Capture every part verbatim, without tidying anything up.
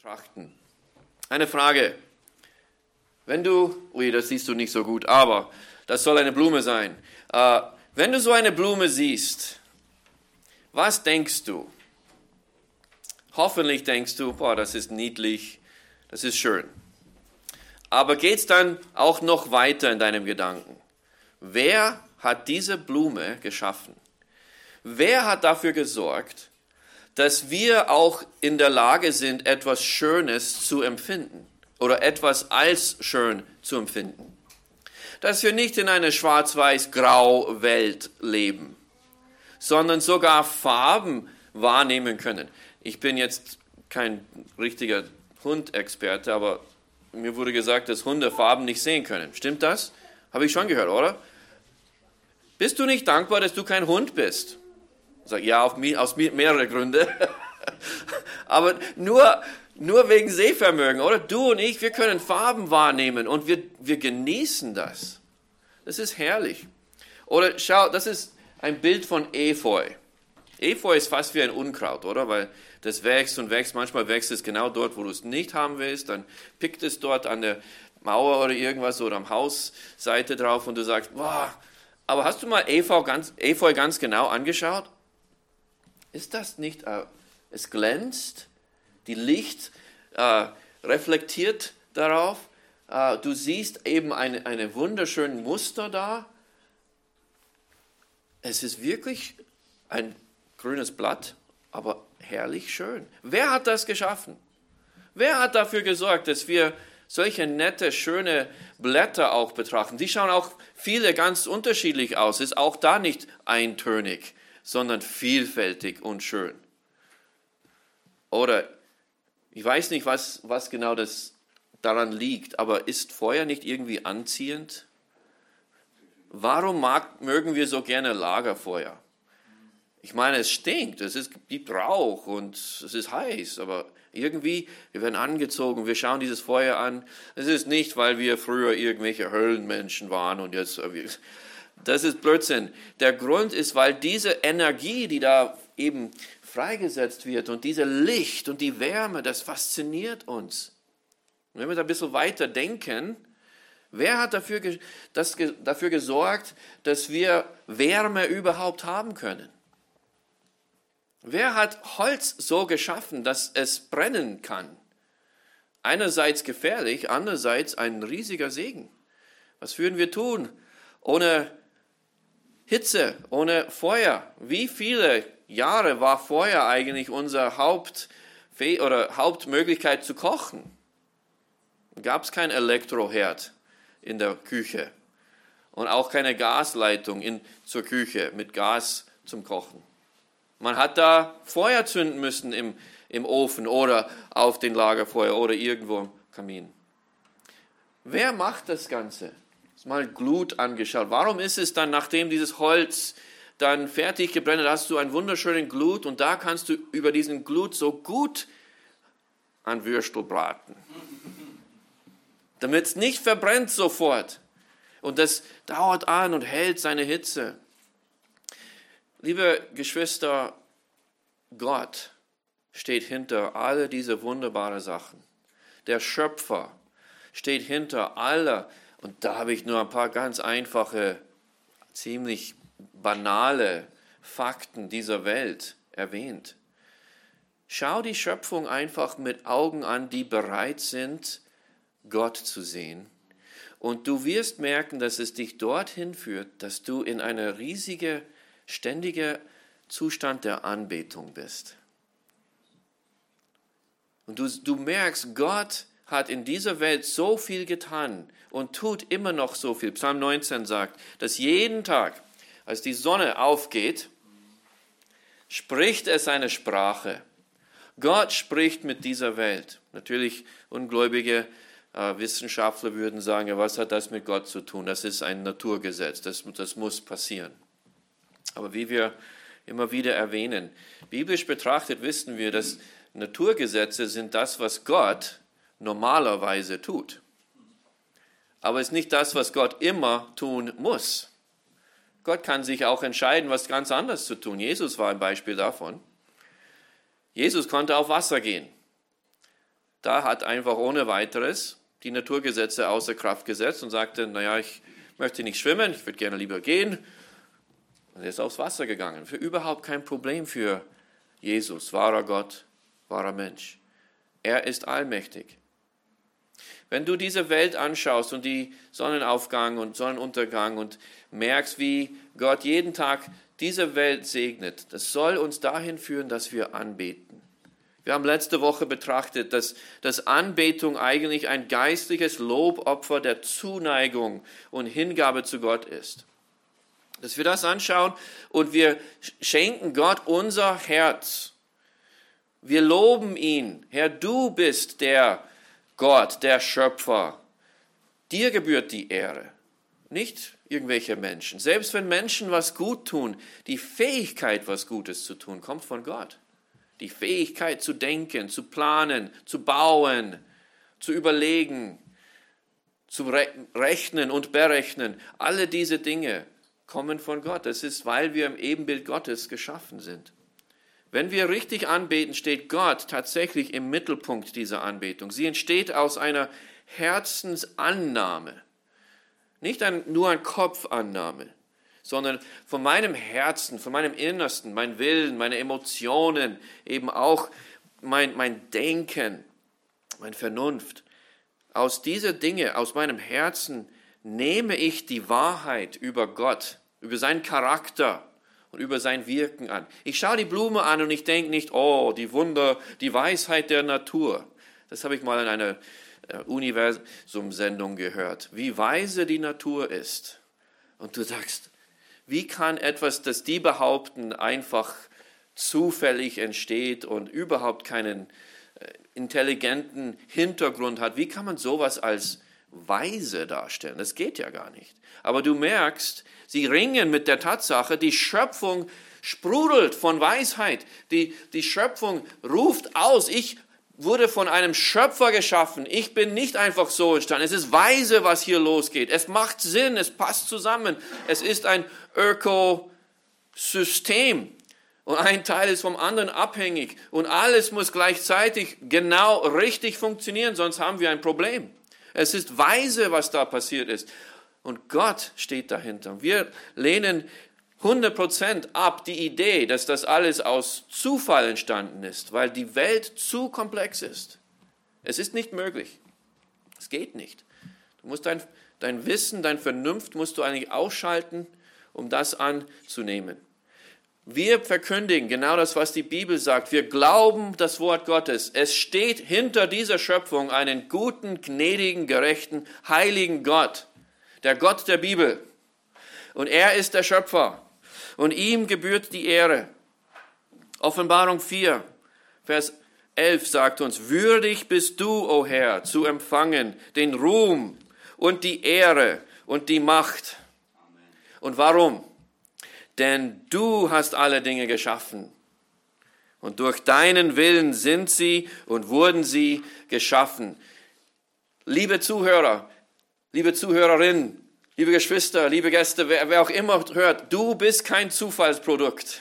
betrachten. Eine Frage. Wenn du, ui, das siehst du nicht so gut, aber das soll eine Blume sein. Äh, wenn du so eine Blume siehst, was denkst du? Hoffentlich denkst du, boah, das ist niedlich, das ist schön. Aber geht's dann auch noch weiter in deinem Gedanken? Wer hat diese Blume geschaffen? Wer hat dafür gesorgt, dass wir auch in der Lage sind, etwas Schönes zu empfinden oder etwas als schön zu empfinden? Dass wir nicht in einer schwarz-weiß-grau Welt leben, sondern sogar Farben wahrnehmen können. Ich bin jetzt kein richtiger Hundexperte, aber mir wurde gesagt, dass Hunde Farben nicht sehen können. Stimmt das? Habe ich schon gehört, oder? Bist du nicht dankbar, dass du kein Hund bist? Ich sage, ja, auf, aus mehreren Gründen. Aber nur, nur wegen Sehvermögen, oder? Du und ich, wir können Farben wahrnehmen und wir, wir genießen das. Das ist herrlich. Oder schau, das ist ein Bild von Efeu. Efeu ist fast wie ein Unkraut, oder? Weil das wächst und wächst. Manchmal wächst es genau dort, wo du es nicht haben willst. Dann pickt es dort an der Mauer oder irgendwas oder am Hausseite drauf und du sagst, wow. Aber hast du mal Efeu ganz, Efeu ganz genau angeschaut? Ist das nicht, äh, es glänzt, die Licht äh, reflektiert darauf. Äh, du siehst eben eine, eine wunderschöne Muster da. Es ist wirklich ein grünes Blatt, aber herrlich schön. Wer hat das geschaffen? Wer hat dafür gesorgt, dass wir solche nette, schöne Blätter auch betrachten? Die schauen auch viele ganz unterschiedlich aus. Ist auch da nicht eintönig, sondern vielfältig und schön. Oder ich weiß nicht, was, was genau das daran liegt, aber ist Feuer nicht irgendwie anziehend? Warum mag, mögen wir so gerne Lagerfeuer? Ich meine, es stinkt, es ist, gibt Rauch und es ist heiß, aber irgendwie, wir werden angezogen, wir schauen dieses Feuer an. Es ist nicht, weil wir früher irgendwelche Höllenmenschen waren und jetzt, das ist Blödsinn. Der Grund ist, weil diese Energie, die da eben freigesetzt wird und diese Licht und die Wärme, das fasziniert uns. Und wenn wir da ein bisschen weiter denken, wer hat dafür, das, dafür gesorgt, dass wir Wärme überhaupt haben können? Wer hat Holz so geschaffen, dass es brennen kann? Einerseits gefährlich, andererseits ein riesiger Segen. Was würden wir tun ohne Hitze, ohne Feuer? Wie viele Jahre war Feuer eigentlich unsere Haupt- oder Hauptmöglichkeit zu kochen? Gab es kein Elektroherd in der Küche und auch keine Gasleitung in, zur Küche mit Gas zum Kochen. Man hat da Feuer zünden müssen im, im Ofen oder auf den Lagerfeuer oder irgendwo im Kamin. Wer macht das Ganze? Hast mal Glut angeschaut. Warum ist es dann, nachdem dieses Holz dann fertig gebrannt hat, hast du einen wunderschönen Glut und da kannst du über diesen Glut so gut an Würstel braten. Damit es nicht verbrennt sofort. Und das dauert an und hält seine Hitze. Liebe Geschwister, Gott steht hinter alle diese wunderbaren Sachen. Der Schöpfer steht hinter aller, und da habe ich nur ein paar ganz einfache, ziemlich banale Fakten dieser Welt erwähnt. Schau die Schöpfung einfach mit Augen an, die bereit sind, Gott zu sehen. Und du wirst merken, dass es dich dorthin führt, dass du in eine riesige ständiger Zustand der Anbetung bist. Und du, du merkst, Gott hat in dieser Welt so viel getan und tut immer noch so viel. Psalm neunzehn sagt, dass jeden Tag, als die Sonne aufgeht, spricht er seine Sprache. Gott spricht mit dieser Welt. Natürlich ungläubige äh, Wissenschaftler würden sagen, ja, was hat das mit Gott zu tun? Das ist ein Naturgesetz, das, das muss passieren. Aber wie wir immer wieder erwähnen, biblisch betrachtet wissen wir, dass Naturgesetze sind das, was Gott normalerweise tut. Aber es ist nicht das, was Gott immer tun muss. Gott kann sich auch entscheiden, was ganz anderes zu tun. Jesus war ein Beispiel davon. Jesus konnte auf Wasser gehen. da hat einfach ohne weiteres die Naturgesetze außer Kraft gesetzt und sagte, naja, ich möchte nicht schwimmen, ich würde gerne lieber gehen. Und er ist aufs Wasser gegangen. Für überhaupt kein Problem für Jesus, wahrer Gott, wahrer Mensch. Er ist allmächtig. Wenn du diese Welt anschaust und die Sonnenaufgang und Sonnenuntergang und merkst, wie Gott jeden Tag diese Welt segnet, das soll uns dahin führen, dass wir anbeten. Wir haben letzte Woche betrachtet, dass, dass Anbetung eigentlich ein geistliches Lobopfer der Zuneigung und Hingabe zu Gott ist. Dass wir das anschauen und wir schenken Gott unser Herz. Wir loben ihn. Herr, du bist der Gott, der Schöpfer. Dir gebührt die Ehre, nicht irgendwelche Menschen. Selbst wenn Menschen was gut tun, die Fähigkeit, was Gutes zu tun, kommt von Gott. Die Fähigkeit zu denken, zu planen, zu bauen, zu überlegen, zu rechnen und berechnen. Alle diese Dinge kommen von Gott. Das ist, weil wir im Ebenbild Gottes geschaffen sind. Wenn wir richtig anbeten, steht Gott tatsächlich im Mittelpunkt dieser Anbetung. Sie entsteht aus einer Herzensannahme. Nicht ein, nur eine Kopfannahme, sondern von meinem Herzen, von meinem Innersten, mein Willen, meine Emotionen, eben auch mein, mein Denken, meine Vernunft. Aus dieser Dinge, aus meinem Herzen nehme ich die Wahrheit über Gott, über seinen Charakter und über sein Wirken an. Ich schaue die Blume an und ich denke nicht, oh, die Wunder, die Weisheit der Natur. Das habe ich mal in einer Universum-Sendung gehört, wie weise die Natur ist. Und du sagst, wie kann etwas, das die behaupten, einfach zufällig entsteht und überhaupt keinen intelligenten Hintergrund hat, wie kann man sowas als weise darstellen? Das geht ja gar nicht. Aber du merkst, sie ringen mit der Tatsache, die Schöpfung sprudelt von Weisheit. Die, die Schöpfung ruft aus, ich wurde von einem Schöpfer geschaffen. Ich bin nicht einfach so entstanden. Es ist weise, was hier losgeht. Es macht Sinn, es passt zusammen. Es ist ein Ökosystem. Und ein Teil ist vom anderen abhängig. Und alles muss gleichzeitig genau richtig funktionieren, sonst haben wir ein Problem. Es ist weise, was da passiert ist. Und Gott steht dahinter. Wir lehnen hundert Prozent ab die Idee, dass das alles aus Zufall entstanden ist, weil die Welt zu komplex ist. Es ist nicht möglich. Es geht nicht. Du musst dein, dein Wissen, dein Vernunft musst du eigentlich ausschalten, um das anzunehmen. Wir verkündigen genau das, was die Bibel sagt. Wir glauben das Wort Gottes. Es steht hinter dieser Schöpfung einen guten, gnädigen, gerechten, heiligen Gott. Der Gott der Bibel. Und er ist der Schöpfer. Und ihm gebührt die Ehre. Offenbarung vier, Vers elf sagt uns, würdig bist du, o Herr, zu empfangen den Ruhm und die Ehre und die Macht. Amen. Und warum? Denn du hast alle Dinge geschaffen. Und durch deinen Willen sind sie und wurden sie geschaffen. Liebe Zuhörer, liebe Zuhörerinnen, liebe Geschwister, liebe Gäste, wer, wer auch immer hört, du bist kein Zufallsprodukt.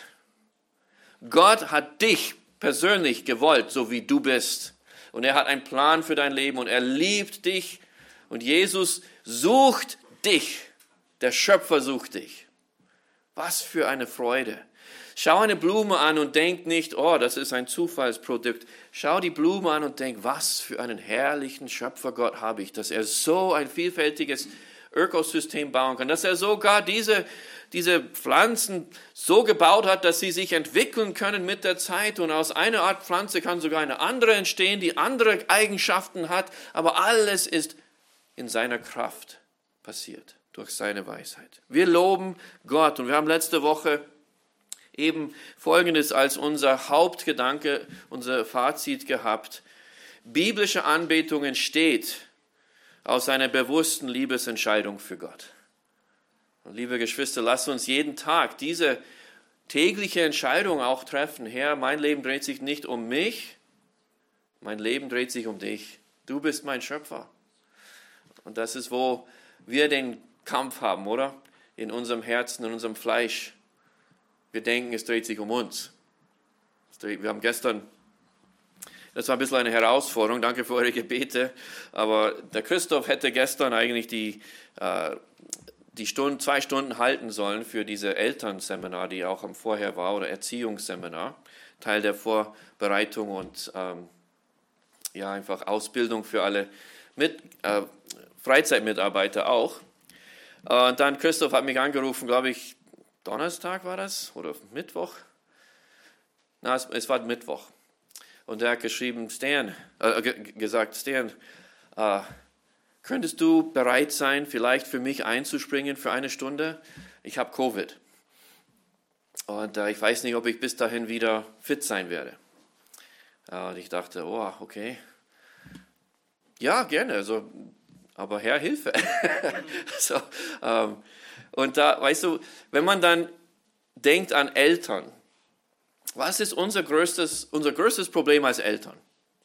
Gott hat dich persönlich gewollt, so wie du bist. Und er hat einen Plan für dein Leben und er liebt dich. Und Jesus sucht dich. Der Schöpfer sucht dich. Was für eine Freude. Schau eine Blume an und denk nicht, oh, das ist ein Zufallsprodukt. Schau die Blume an und denk, was für einen herrlichen Schöpfergott habe ich, dass er so ein vielfältiges Ökosystem bauen kann, dass er sogar diese, diese Pflanzen so gebaut hat, dass sie sich entwickeln können mit der Zeit und aus einer Art Pflanze kann sogar eine andere entstehen, die andere Eigenschaften hat, aber alles ist in seiner Kraft passiert, durch seine Weisheit. Wir loben Gott und wir haben letzte Woche eben Folgendes als unser Hauptgedanke, unser Fazit gehabt. Biblische Anbetung entsteht aus einer bewussten Liebesentscheidung für Gott. Und liebe Geschwister, lasst uns jeden Tag diese tägliche Entscheidung auch treffen. Herr, mein Leben dreht sich nicht um mich, mein Leben dreht sich um dich. Du bist mein Schöpfer. Und das ist, wo wir den Kampf haben, oder? In unserem Herzen, in unserem Fleisch. Wir denken, es dreht sich um uns. Wir haben gestern Das war ein bisschen eine Herausforderung. Danke für eure Gebete. Aber der Christoph hätte gestern eigentlich die, äh, die Stunden, zwei Stunden halten sollen für diese Elternseminar, die auch am Vorher war, oder Erziehungsseminar. Teil der Vorbereitung und ähm, ja, einfach Ausbildung für alle mit, äh, Freizeitmitarbeiter auch. Äh, und dann Christoph hat mich angerufen, glaube ich, Donnerstag war das oder Mittwoch? Na, es, es war Mittwoch. Und er hat geschrieben, Stan, äh, g- gesagt, Stan, äh, könntest du bereit sein, vielleicht für mich einzuspringen für eine Stunde? Ich habe Covid. Und äh, ich weiß nicht, ob ich bis dahin wieder fit sein werde. Äh, und ich dachte, oh, okay. Ja, gerne, also, aber Herr, Hilfe. so, ähm, und da, weißt du, wenn man dann denkt an Eltern, was ist unser größtes, unser größtes Problem als Eltern?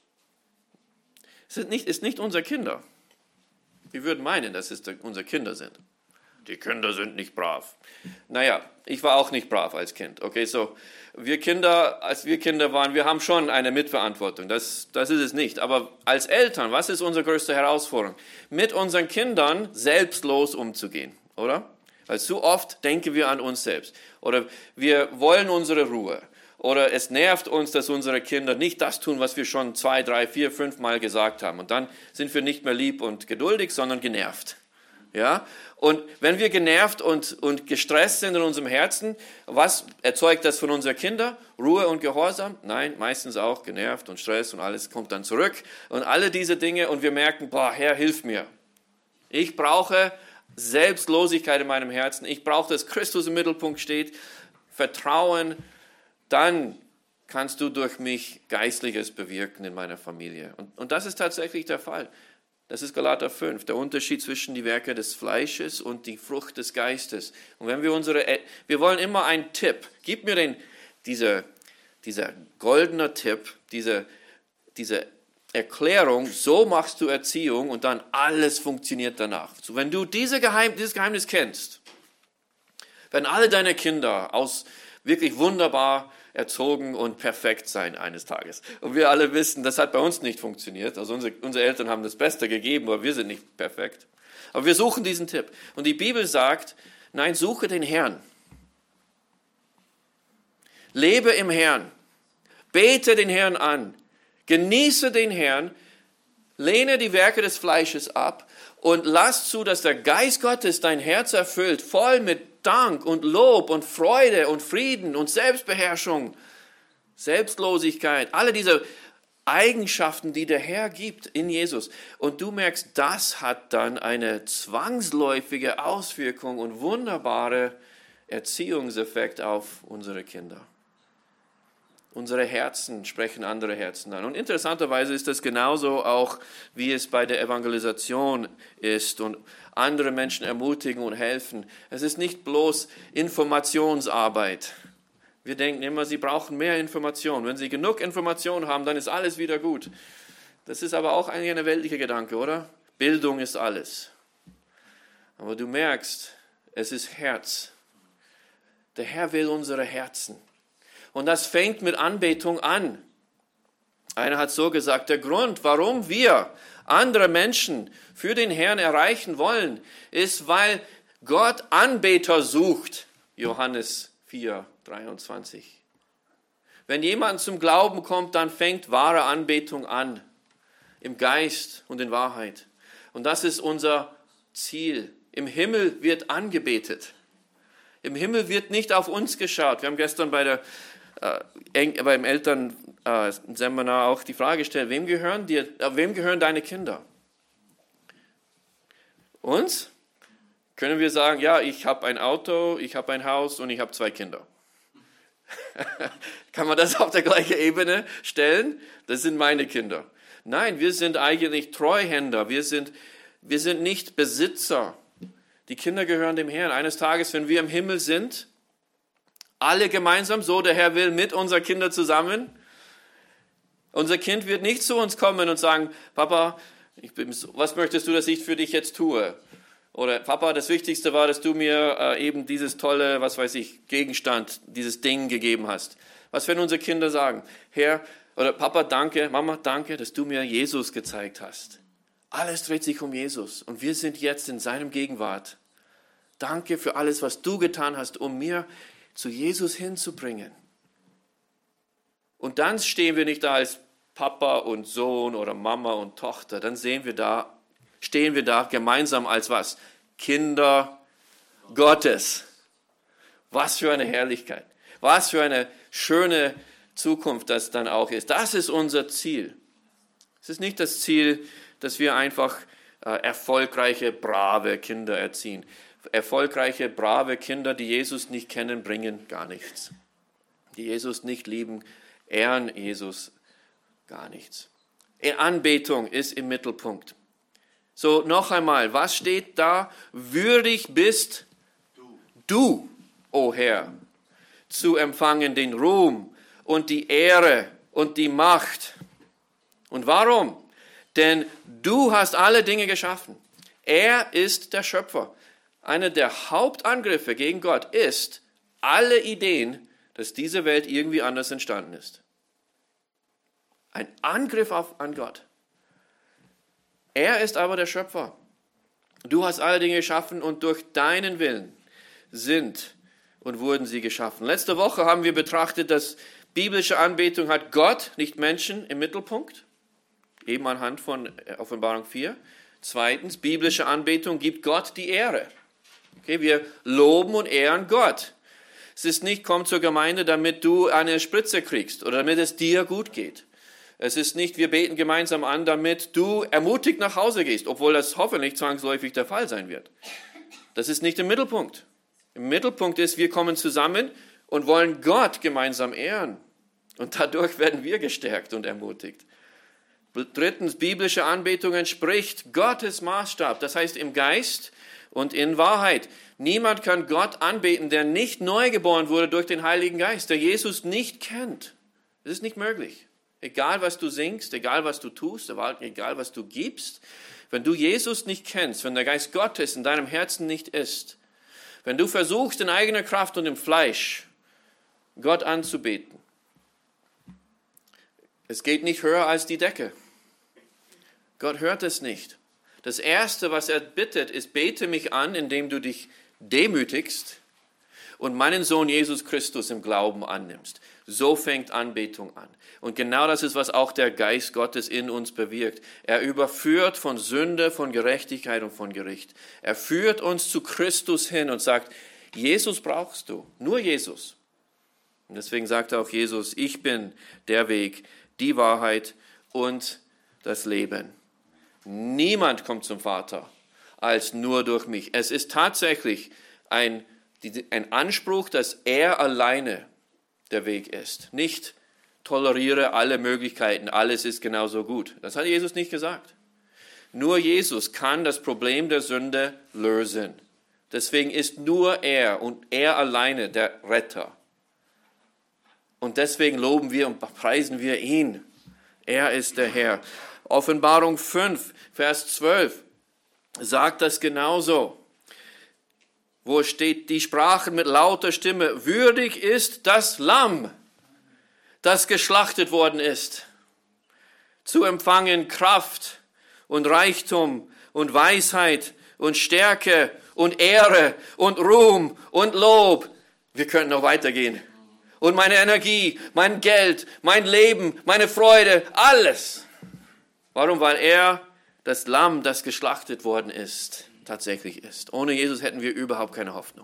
Es ist nicht, ist nicht unsere Kinder. Wir würden meinen, dass es unsere Kinder sind. Die Kinder sind nicht brav. Naja, ich war auch nicht brav als Kind. Okay, so wir Kinder, als wir Kinder waren, wir haben schon eine Mitverantwortung. Das, das ist es nicht. Aber als Eltern, was ist unsere größte Herausforderung? Mit unseren Kindern selbstlos umzugehen, oder? Weil zu oft denken wir an uns selbst. Oder wir wollen unsere Ruhe. Oder es nervt uns, dass unsere Kinder nicht das tun, was wir schon zwei, drei, vier, fünf Mal gesagt haben. Und dann sind wir nicht mehr lieb und geduldig, sondern genervt. Ja? Und wenn wir genervt und, und gestresst sind in unserem Herzen, was erzeugt das von unseren Kindern? Ruhe und Gehorsam? Nein, meistens auch genervt und Stress und alles kommt dann zurück. Und alle diese Dinge und wir merken, boah, Herr, hilf mir. Ich brauche Selbstlosigkeit in meinem Herzen. Ich brauche, dass Christus im Mittelpunkt steht. Vertrauen. Dann kannst du durch mich Geistliches bewirken in meiner Familie. Und, und das ist tatsächlich der Fall. Das ist Galater fünf, der Unterschied zwischen die Werke des Fleisches und die Frucht des Geistes. Und wenn wir unsere, wir wollen immer einen Tipp. Gib mir den, dieser, dieser goldene Tipp, diese, diese Erklärung, so machst du Erziehung und dann alles funktioniert danach. So, wenn du diese Geheim, dieses Geheimnis kennst, werden alle deine Kinder aus wirklich wunderbar erzogen und perfekt sein eines Tages. Und wir alle wissen, das hat bei uns nicht funktioniert. Also unsere, unsere Eltern haben das Beste gegeben, aber wir sind nicht perfekt. Aber wir suchen diesen Tipp. Und die Bibel sagt, nein, suche den Herrn. Lebe im Herrn. Bete den Herrn an. Genieße den Herrn. Lehne die Werke des Fleisches ab und lass zu, dass der Geist Gottes dein Herz erfüllt, voll mit Dank und Lob und Freude und Frieden und Selbstbeherrschung, Selbstlosigkeit, alle diese Eigenschaften, die der Herr gibt in Jesus. Und du merkst, das hat dann eine zwangsläufige Auswirkung und wunderbare Erziehungseffekt auf unsere Kinder. Unsere Herzen sprechen andere Herzen an. Und interessanterweise ist das genauso auch, wie es bei der Evangelisation ist und andere Menschen ermutigen und helfen. Es ist nicht bloß Informationsarbeit. Wir denken immer, sie brauchen mehr Information. Wenn sie genug Information haben, dann ist alles wieder gut. Das ist aber auch eigentlich ein weltlicher Gedanke, oder? Bildung ist alles. Aber du merkst, es ist Herz. Der Herr will unsere Herzen. Und das fängt mit Anbetung an. Einer hat so gesagt, der Grund, warum wir andere Menschen für den Herrn erreichen wollen, ist, weil Gott Anbeter sucht. Johannes vier, dreiundzwanzig. Wenn jemand zum Glauben kommt, dann fängt wahre Anbetung an. Im Geist und in Wahrheit. Und das ist unser Ziel. Im Himmel wird angebetet. Im Himmel wird nicht auf uns geschaut. Wir haben gestern bei der Äh, beim Elternseminar auch die Frage gestellt, wem gehören dir, äh, wem gehören deine Kinder? Uns? Können wir sagen, ja, ich habe ein Auto, ich habe ein Haus und ich habe zwei Kinder. Kann man das auf der gleichen Ebene stellen? Das sind meine Kinder. Nein, wir sind eigentlich Treuhänder, wir sind, wir sind nicht Besitzer. Die Kinder gehören dem Herrn. Eines Tages, wenn wir im Himmel sind, alle gemeinsam, so der Herr will, mit unseren Kindern zusammen. Unser Kind wird nicht zu uns kommen und sagen, Papa, ich bin, was möchtest du, dass ich für dich jetzt tue? Oder Papa, das Wichtigste war, dass du mir äh, eben dieses tolle, was weiß ich, Gegenstand, dieses Ding gegeben hast. Was werden unsere Kinder sagen? Herr, Oder Papa, danke, Mama, danke, dass du mir Jesus gezeigt hast. Alles dreht sich um Jesus und wir sind jetzt in seinem Gegenwart. Danke für alles, was du getan hast, um mir zu Jesus hinzubringen. Und dann stehen wir nicht da als Papa und Sohn oder Mama und Tochter. Dann sehen wir da, stehen wir da gemeinsam als was? Kinder Gottes. Was für eine Herrlichkeit. Was für eine schöne Zukunft das dann auch ist. Das ist unser Ziel. Es ist nicht das Ziel, dass wir einfach äh, erfolgreiche, brave Kinder erziehen. Erfolgreiche, brave Kinder, die Jesus nicht kennen, bringen gar nichts. Die Jesus nicht lieben, ehren Jesus gar nichts. Anbetung ist im Mittelpunkt. So, noch einmal, was steht da? Würdig bist du, du, o Herr, zu empfangen den Ruhm und die Ehre und die Macht. Und warum? Denn du hast alle Dinge geschaffen. Er ist der Schöpfer. Einer der Hauptangriffe gegen Gott ist alle Ideen, dass diese Welt irgendwie anders entstanden ist. Ein Angriff auf, an Gott. Er ist aber der Schöpfer. Du hast alle Dinge geschaffen und durch deinen Willen sind und wurden sie geschaffen. Letzte Woche haben wir betrachtet, dass biblische Anbetung hat Gott, nicht Menschen, im Mittelpunkt. Eben anhand von Offenbarung vier. Zweitens, biblische Anbetung gibt Gott die Ehre. Okay, wir loben und ehren Gott. Es ist nicht, komm zur Gemeinde, damit du eine Spritze kriegst oder damit es dir gut geht. Es ist nicht, wir beten gemeinsam an, damit du ermutigt nach Hause gehst, obwohl das hoffentlich zwangsläufig der Fall sein wird. Das ist nicht im Mittelpunkt. Im Mittelpunkt ist, wir kommen zusammen und wollen Gott gemeinsam ehren. Und dadurch werden wir gestärkt und ermutigt. Drittens, biblische Anbetung entspricht Gottes Maßstab. Das heißt im Geist und in Wahrheit. Niemand kann Gott anbeten, der nicht neu geboren wurde durch den Heiligen Geist, der Jesus nicht kennt. Das ist nicht möglich. Egal, was du singst, egal, was du tust, egal, was du gibst, wenn du Jesus nicht kennst, wenn der Geist Gottes in deinem Herzen nicht ist, wenn du versuchst, in eigener Kraft und im Fleisch Gott anzubeten, es geht nicht höher als die Decke. Gott hört es nicht. Das Erste, was er bittet, ist, bete mich an, indem du dich demütigst und meinen Sohn Jesus Christus im Glauben annimmst. So fängt Anbetung an. Und genau das ist, was auch der Geist Gottes in uns bewirkt. Er überführt von Sünde, von Gerechtigkeit und von Gericht. Er führt uns zu Christus hin und sagt, Jesus brauchst du, nur Jesus. Und deswegen sagt auch Jesus, ich bin der Weg, die Wahrheit und das Leben. Niemand kommt zum Vater als nur durch mich. Es ist tatsächlich ein, ein Anspruch, dass er alleine der Weg ist. Nicht toleriere alle Möglichkeiten, alles ist genauso gut. Das hat Jesus nicht gesagt. Nur Jesus kann das Problem der Sünde lösen. Deswegen ist nur er und er alleine der Retter. Und deswegen loben wir und preisen wir ihn. Er ist der Herr. Offenbarung fünf, Vers zwölf sagt das genauso. Wo steht, die sprachen mit lauter Stimme, würdig ist das Lamm, das geschlachtet worden ist, zu empfangen Kraft und Reichtum und Weisheit und Stärke und Ehre und Ruhm und Lob. Wir können noch weitergehen. Und meine Energie, mein Geld, mein Leben, meine Freude, alles. Warum? Weil er das Lamm, das geschlachtet worden ist, tatsächlich ist. Ohne Jesus hätten wir überhaupt keine Hoffnung.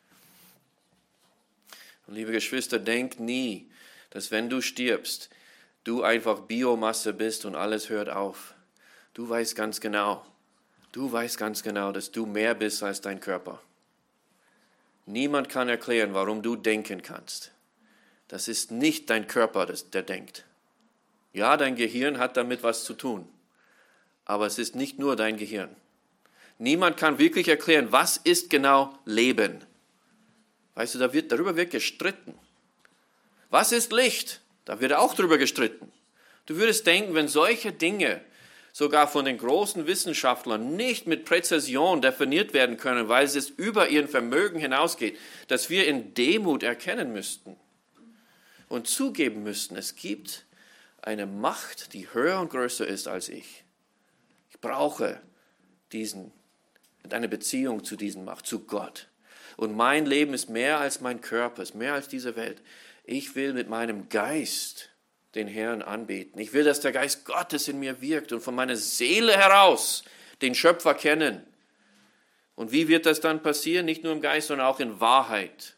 Und liebe Geschwister, denk nie, dass wenn du stirbst, du einfach Biomasse bist und alles hört auf. Du weißt ganz genau, du weißt ganz genau, dass du mehr bist als dein Körper. Niemand kann erklären, warum du denken kannst. Das ist nicht dein Körper, der denkt. Ja, dein Gehirn hat damit was zu tun, aber es ist nicht nur dein Gehirn. Niemand kann wirklich erklären, was ist genau Leben. Weißt du, da wird, darüber wird gestritten. Was ist Licht? Da wird auch darüber gestritten. Du würdest denken, wenn solche Dinge sogar von den großen Wissenschaftlern nicht mit Präzision definiert werden können, weil es über ihren Vermögen hinausgeht, dass wir in Demut erkennen müssten und zugeben müssten, es gibt eine Macht, die höher und größer ist als ich. Ich brauche diesen, eine Beziehung zu diesem Macht, zu Gott. Und mein Leben ist mehr als mein Körper, ist mehr als diese Welt. Ich will mit meinem Geist den Herrn anbeten. Ich will, dass der Geist Gottes in mir wirkt und von meiner Seele heraus den Schöpfer kennen. Und wie wird das dann passieren? Nicht nur im Geist, sondern auch in Wahrheit.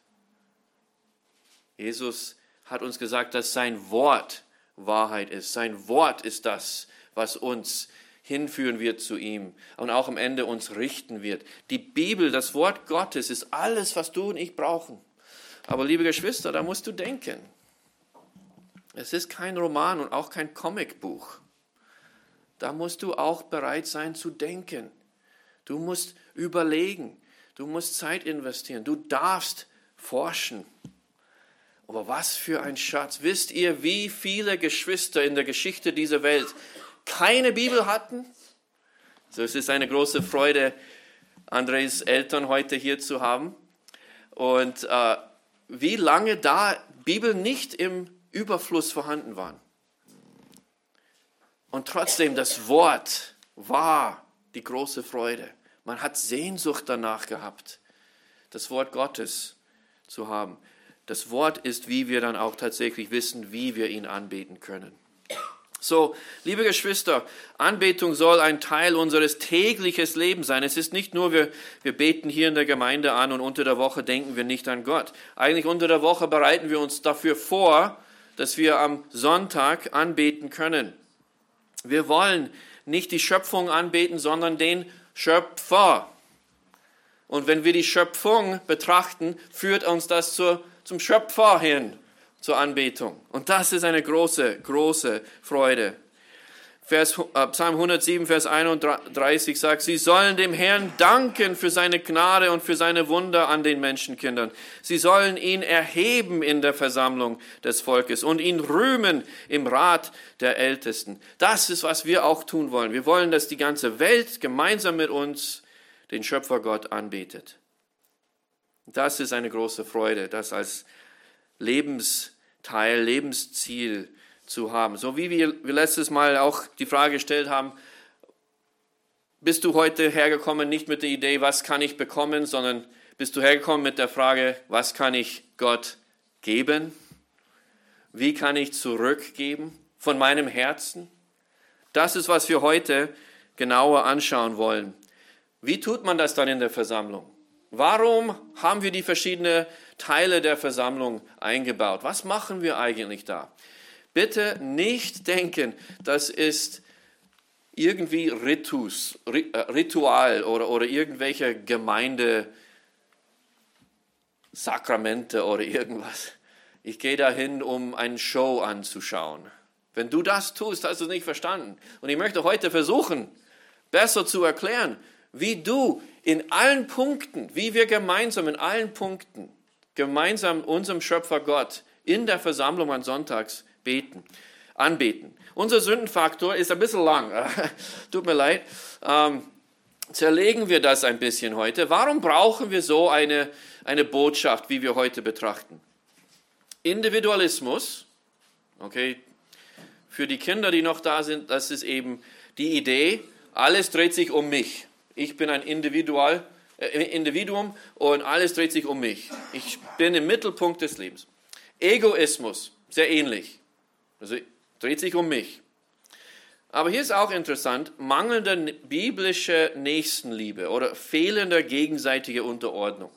Jesus hat uns gesagt, dass sein Wort Wahrheit ist. Sein Wort ist das, was uns hinführen wird zu ihm und auch am Ende uns richten wird. Die Bibel, das Wort Gottes, ist alles, was du und ich brauchen. Aber liebe Geschwister, da musst du denken. Es ist kein Roman und auch kein Comicbuch. Da musst du auch bereit sein zu denken. Du musst überlegen. Du musst Zeit investieren. Du darfst forschen. Aber was für ein Schatz. Wisst ihr, wie viele Geschwister in der Geschichte dieser Welt keine Bibel hatten? So, es ist eine große Freude, Andres Eltern heute hier zu haben. Und äh, wie lange da Bibel nicht im Überfluss vorhanden waren. Und trotzdem, das Wort war die große Freude. Man hat Sehnsucht danach gehabt, das Wort Gottes zu haben. Das Wort ist, wie wir dann auch tatsächlich wissen, wie wir ihn anbeten können. So, liebe Geschwister, Anbetung soll ein Teil unseres täglichen Lebens sein. Es ist nicht nur, wir, wir beten hier in der Gemeinde an und unter der Woche denken wir nicht an Gott. Eigentlich unter der Woche bereiten wir uns dafür vor, dass wir am Sonntag anbeten können. Wir wollen nicht die Schöpfung anbeten, sondern den Schöpfer. Und wenn wir die Schöpfung betrachten, führt uns das zur, zum Schöpfer hin, zur Anbetung. Und das ist eine große, große Freude. Vers, äh, Psalm hundertsieben, Vers einunddreißig sagt, sie sollen dem Herrn danken für seine Gnade und für seine Wunder an den Menschenkindern. Sie sollen ihn erheben in der Versammlung des Volkes und ihn rühmen im Rat der Ältesten. Das ist, was wir auch tun wollen. Wir wollen, dass die ganze Welt gemeinsam mit uns den Schöpfergott anbetet. Das ist eine große Freude, das als Lebensteil, Lebensziel zu haben. So wie wir, wir letztes Mal auch die Frage gestellt haben, bist du heute hergekommen nicht mit der Idee, was kann ich bekommen, sondern bist du hergekommen mit der Frage, was kann ich Gott geben? Wie kann ich zurückgeben von meinem Herzen? Das ist, was wir heute genauer anschauen wollen. Wie tut man das dann in der Versammlung? Warum haben wir die verschiedenen Teile der Versammlung eingebaut? Was machen wir eigentlich da? Bitte nicht denken, das ist irgendwie Ritus, Ritual oder, oder irgendwelche Gemeindesakramente oder irgendwas. Ich gehe dahin, um eine Show anzuschauen. Wenn du das tust, hast du es nicht verstanden. Und ich möchte heute versuchen, besser zu erklären, wie du in allen Punkten, wie wir gemeinsam in allen Punkten, gemeinsam unserem Schöpfer Gott in der Versammlung an Sonntags beten, anbeten. Unser Sündenfaktor ist ein bisschen lang. Tut mir leid. Ähm, zerlegen wir das ein bisschen heute. Warum brauchen wir so eine, eine Botschaft, wie wir heute betrachten? Individualismus, okay, für die Kinder, die noch da sind, das ist eben die Idee, alles dreht sich um mich. Ich bin ein Individual, äh, Individuum und alles dreht sich um mich. Ich bin im Mittelpunkt des Lebens. Egoismus, sehr ähnlich. Also dreht sich um mich. Aber hier ist auch interessant, mangelnde biblische Nächstenliebe oder fehlende gegenseitige Unterordnung.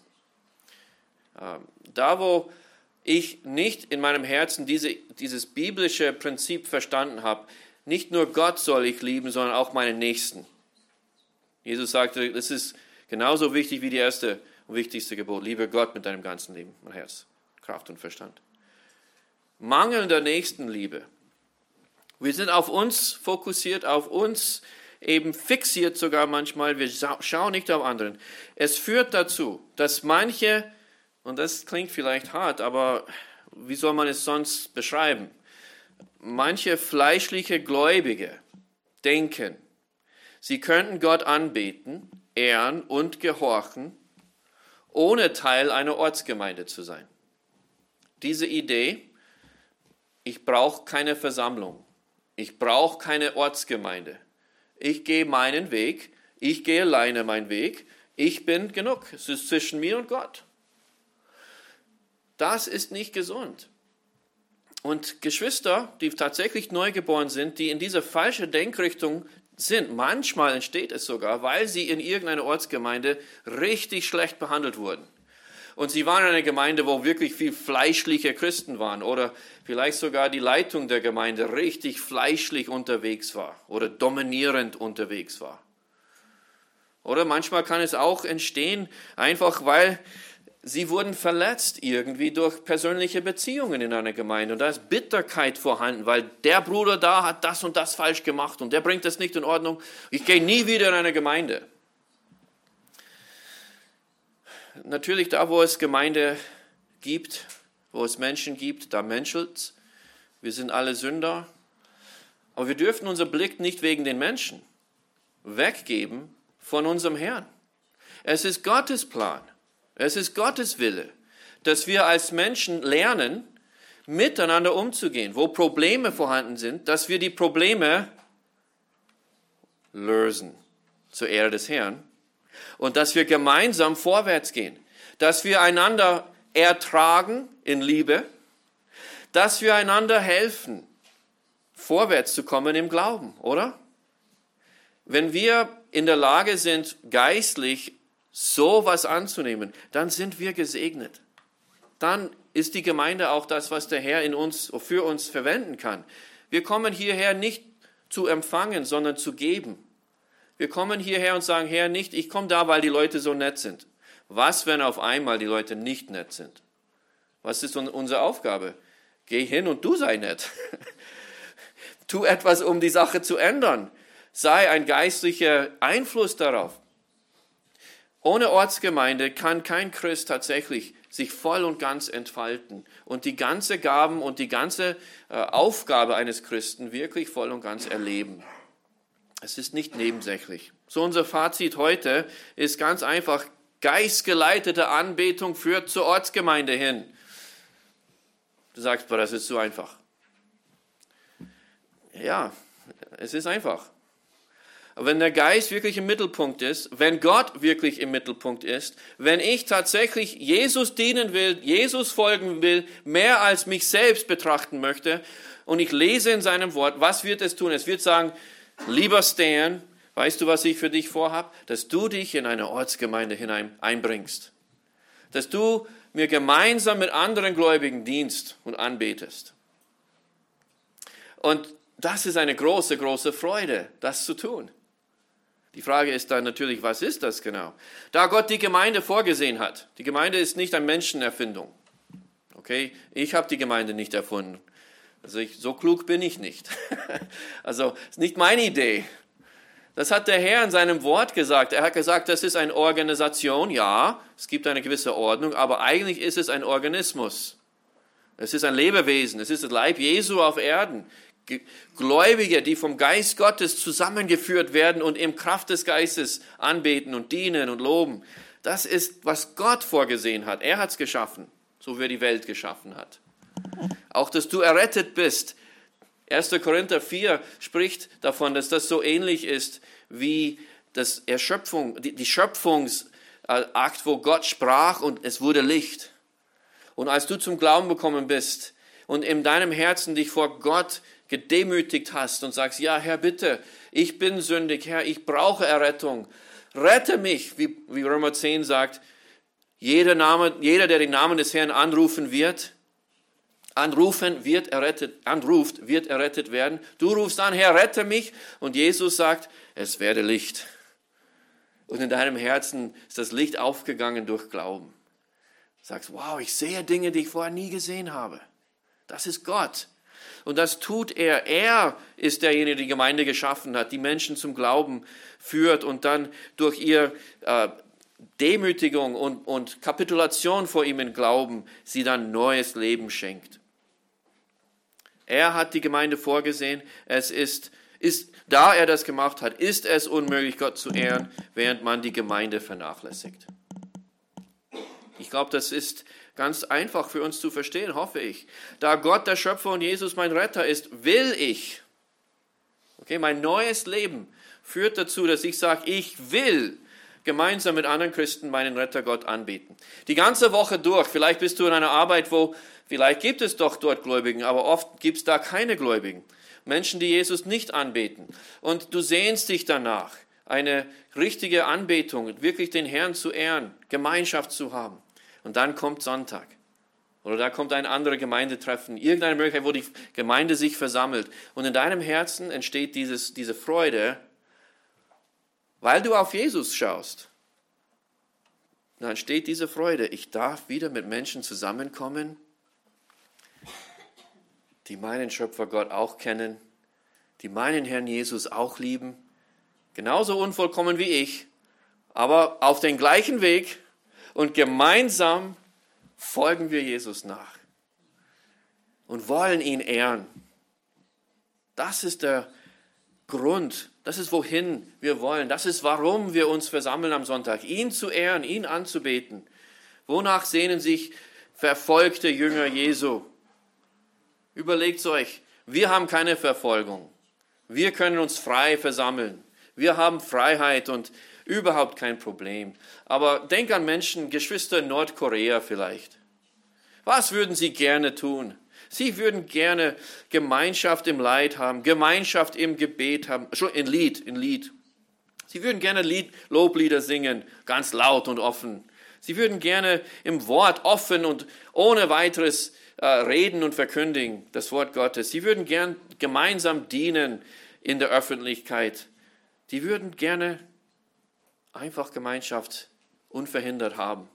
Da, wo ich nicht in meinem Herzen diese, dieses biblische Prinzip verstanden habe, nicht nur Gott soll ich lieben, sondern auch meinen Nächsten. Jesus sagte, das ist genauso wichtig wie die erste und wichtigste Gebot. Liebe Gott mit deinem ganzen Leben und Herz, Kraft und Verstand. Mangelnder Nächstenliebe. Wir sind auf uns fokussiert, auf uns eben fixiert sogar manchmal. Wir schauen nicht auf anderen. Es führt dazu, dass manche, und das klingt vielleicht hart, aber wie soll man es sonst beschreiben? Manche fleischliche Gläubige denken, sie könnten Gott anbeten, ehren und gehorchen, ohne Teil einer Ortsgemeinde zu sein. Diese Idee, ich brauche keine Versammlung. Ich brauche keine Ortsgemeinde. Ich gehe meinen Weg. Ich gehe alleine meinen Weg. Ich bin genug. Es ist zwischen mir und Gott. Das ist nicht gesund. Und Geschwister, die tatsächlich neugeboren sind, die in dieser falschen Denkrichtung sind, manchmal entsteht es sogar, weil sie in irgendeiner Ortsgemeinde richtig schlecht behandelt wurden. Und sie waren in einer Gemeinde, wo wirklich viel fleischliche Christen waren oder vielleicht sogar die Leitung der Gemeinde richtig fleischlich unterwegs war oder dominierend unterwegs war. Oder manchmal kann es auch entstehen, einfach weil sie wurden verletzt irgendwie durch persönliche Beziehungen in einer Gemeinde. Und da ist Bitterkeit vorhanden, weil der Bruder da hat das und das falsch gemacht und der bringt das nicht in Ordnung. Ich gehe nie wieder in eine Gemeinde. Natürlich da, wo es Gemeinde gibt, wo es Menschen gibt, da menschelt's. Wir sind alle Sünder. Aber wir dürfen unseren Blick nicht wegen den Menschen weggeben von unserem Herrn. Es ist Gottes Plan. Es ist Gottes Wille, dass wir als Menschen lernen, miteinander umzugehen, wo Probleme vorhanden sind, dass wir die Probleme lösen zur Ehre des Herrn und dass wir gemeinsam vorwärts gehen, dass wir einander ertragen in Liebe, dass wir einander helfen, vorwärts zu kommen im Glauben, oder? Wenn wir in der Lage sind, geistlich so was anzunehmen, dann sind wir gesegnet. Dann ist die Gemeinde auch das, was der Herr in uns, für uns verwenden kann. Wir kommen hierher nicht zu empfangen, sondern zu geben. Wir kommen hierher und sagen, Herr, nicht, ich komme da, weil die Leute so nett sind. Was, wenn auf einmal die Leute nicht nett sind? Was ist unsere Aufgabe? Geh hin und du sei nett. Tu etwas, um die Sache zu ändern. Sei ein geistlicher Einfluss darauf. Ohne Ortsgemeinde kann kein Christ tatsächlich sich voll und ganz entfalten und die ganze Gaben und die ganze äh, Aufgabe eines Christen wirklich voll und ganz erleben. Es ist nicht nebensächlich. So unser Fazit heute ist ganz einfach, geistgeleitete Anbetung führt zur Ortsgemeinde hin. Du sagst, aber das ist so einfach. Ja, es ist einfach. Wenn der Geist wirklich im Mittelpunkt ist, wenn Gott wirklich im Mittelpunkt ist, wenn ich tatsächlich Jesus dienen will, Jesus folgen will, mehr als mich selbst betrachten möchte und ich lese in seinem Wort, was wird es tun? Es wird sagen, lieber Stan, weißt du, was ich für dich vorhab? Dass du dich in eine Ortsgemeinde hinein einbringst. Dass du mir gemeinsam mit anderen Gläubigen dienst und anbetest. Und das ist eine große, große Freude, das zu tun. Die Frage ist dann natürlich, was ist das genau? Da Gott die Gemeinde vorgesehen hat. Die Gemeinde ist nicht eine Menschenerfindung. Okay, ich habe die Gemeinde nicht erfunden. Also ich, so klug bin ich nicht. Also es ist nicht meine Idee. Das hat der Herr in seinem Wort gesagt. Er hat gesagt, das ist eine Organisation. Ja, es gibt eine gewisse Ordnung, aber eigentlich ist es ein Organismus. Es ist ein Lebewesen. Es ist das Leib Jesu auf Erden. Gläubige, die vom Geist Gottes zusammengeführt werden und im Kraft des Geistes anbeten und dienen und loben. Das ist, was Gott vorgesehen hat. Er hat es geschaffen, so wie er die Welt geschaffen hat. Auch, dass du errettet bist. erster Korinther vier spricht davon, dass das so ähnlich ist wie das Erschöpfung, die, die Schöpfungsakt, wo Gott sprach und es wurde Licht. Und als du zum Glauben gekommen bist und in deinem Herzen dich vor Gott gedemütigt hast und sagst, ja Herr, bitte, ich bin sündig, Herr, ich brauche Errettung. Rette mich, wie, wie Römer zehn sagt, jeder, Name, jeder, der den Namen des Herrn anrufen wird, anrufen wird errettet, anruft, wird errettet werden. Du rufst an, Herr, rette mich. Und Jesus sagt, es werde Licht. Und in deinem Herzen ist das Licht aufgegangen durch Glauben. Du sagst, wow, ich sehe Dinge, die ich vorher nie gesehen habe. Das ist Gott. Und das tut er. Er ist derjenige, der die Gemeinde geschaffen hat, die Menschen zum Glauben führt und dann durch ihre äh, Demütigung und, und Kapitulation vor ihm im Glauben sie dann neues Leben schenkt. Er hat die Gemeinde vorgesehen. Es ist, ist, da er das gemacht hat, ist es unmöglich, Gott zu ehren, während man die Gemeinde vernachlässigt. Ich glaube, das ist ganz einfach für uns zu verstehen, hoffe ich. Da Gott der Schöpfer und Jesus mein Retter ist, will ich, Okay, mein neues Leben führt dazu, dass ich sage, ich will gemeinsam mit anderen Christen meinen Retter Gott anbeten. Die ganze Woche durch, vielleicht bist du in einer Arbeit, wo, vielleicht gibt es doch dort Gläubigen, aber oft gibt es da keine Gläubigen. Menschen, die Jesus nicht anbeten. Und du sehnst dich danach, eine richtige Anbetung, wirklich den Herrn zu ehren, Gemeinschaft zu haben. Und dann kommt Sonntag. Oder da kommt ein anderes Gemeindetreffen, irgendeine Möglichkeit, wo die Gemeinde sich versammelt. Und in deinem Herzen entsteht dieses, diese Freude, weil du auf Jesus schaust. Dann entsteht diese Freude, ich darf wieder mit Menschen zusammenkommen, die meinen Schöpfer Gott auch kennen, die meinen Herrn Jesus auch lieben, genauso unvollkommen wie ich, aber auf den gleichen Weg, und gemeinsam folgen wir Jesus nach und wollen ihn ehren. Das ist der Grund, das ist wohin wir wollen, das ist warum wir uns versammeln am Sonntag, ihn zu ehren, ihn anzubeten. Wonach sehnen sich verfolgte Jünger Jesu? Überlegt euch, wir haben keine Verfolgung. Wir können uns frei versammeln. Wir haben Freiheit und überhaupt kein Problem. Aber denk an Menschen, Geschwister in Nordkorea vielleicht. Was würden sie gerne tun? Sie würden gerne Gemeinschaft im Leid haben, Gemeinschaft im Gebet haben, schon in Lied, in Lied. Sie würden gerne Lied, Loblieder singen, ganz laut und offen. Sie würden gerne im Wort offen und ohne weiteres äh, reden und verkündigen, das Wort Gottes. Sie würden gern gemeinsam dienen in der Öffentlichkeit. Sie würden gerne einfach Gemeinschaft unverhindert haben.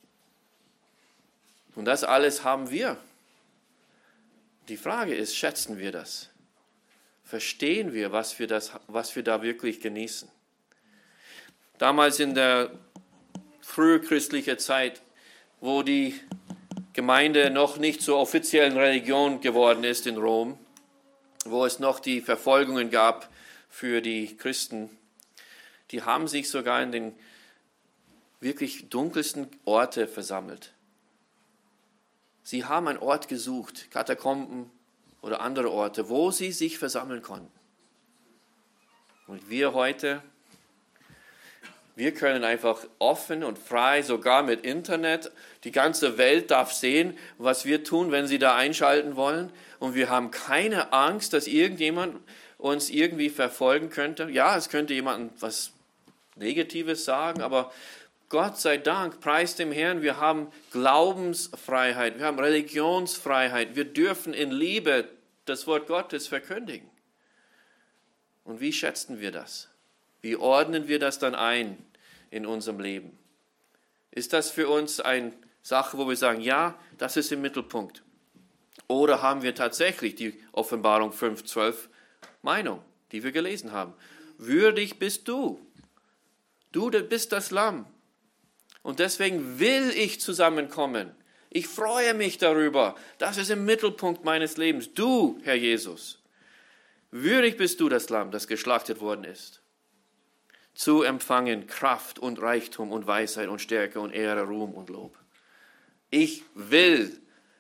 Und das alles haben wir. Die Frage ist, schätzen wir das? Verstehen wir, was wir, das, was wir da wirklich genießen? Damals in der frühchristlichen Zeit, wo die Gemeinde noch nicht zur offiziellen Religion geworden ist in Rom, wo es noch die Verfolgungen gab für die Christen, die haben sich sogar in den wirklich dunkelsten Orten versammelt. Sie haben einen Ort gesucht, Katakomben oder andere Orte, wo sie sich versammeln konnten. Und wir heute, wir können einfach offen und frei, sogar mit Internet, die ganze Welt darf sehen, was wir tun, wenn sie da einschalten wollen. Und wir haben keine Angst, dass irgendjemand uns irgendwie verfolgen könnte. Ja, es könnte jemand was Negatives sagen, aber Gott sei Dank, preis dem Herrn, wir haben Glaubensfreiheit, wir haben Religionsfreiheit, wir dürfen in Liebe das Wort Gottes verkündigen. Und wie schätzen wir das? Wie ordnen wir das dann ein in unserem Leben? Ist das für uns eine Sache, wo wir sagen, ja, das ist im Mittelpunkt? Oder haben wir tatsächlich die Offenbarung fünf zwölf Meinung, die wir gelesen haben? Würdig bist du. Du bist das Lamm. Und deswegen will ich zusammenkommen. Ich freue mich darüber. Das ist im Mittelpunkt meines Lebens. Du, Herr Jesus. Würdig bist du das Lamm, das geschlachtet worden ist. Zu empfangen Kraft und Reichtum und Weisheit und Stärke und Ehre, Ruhm und Lob. Ich will.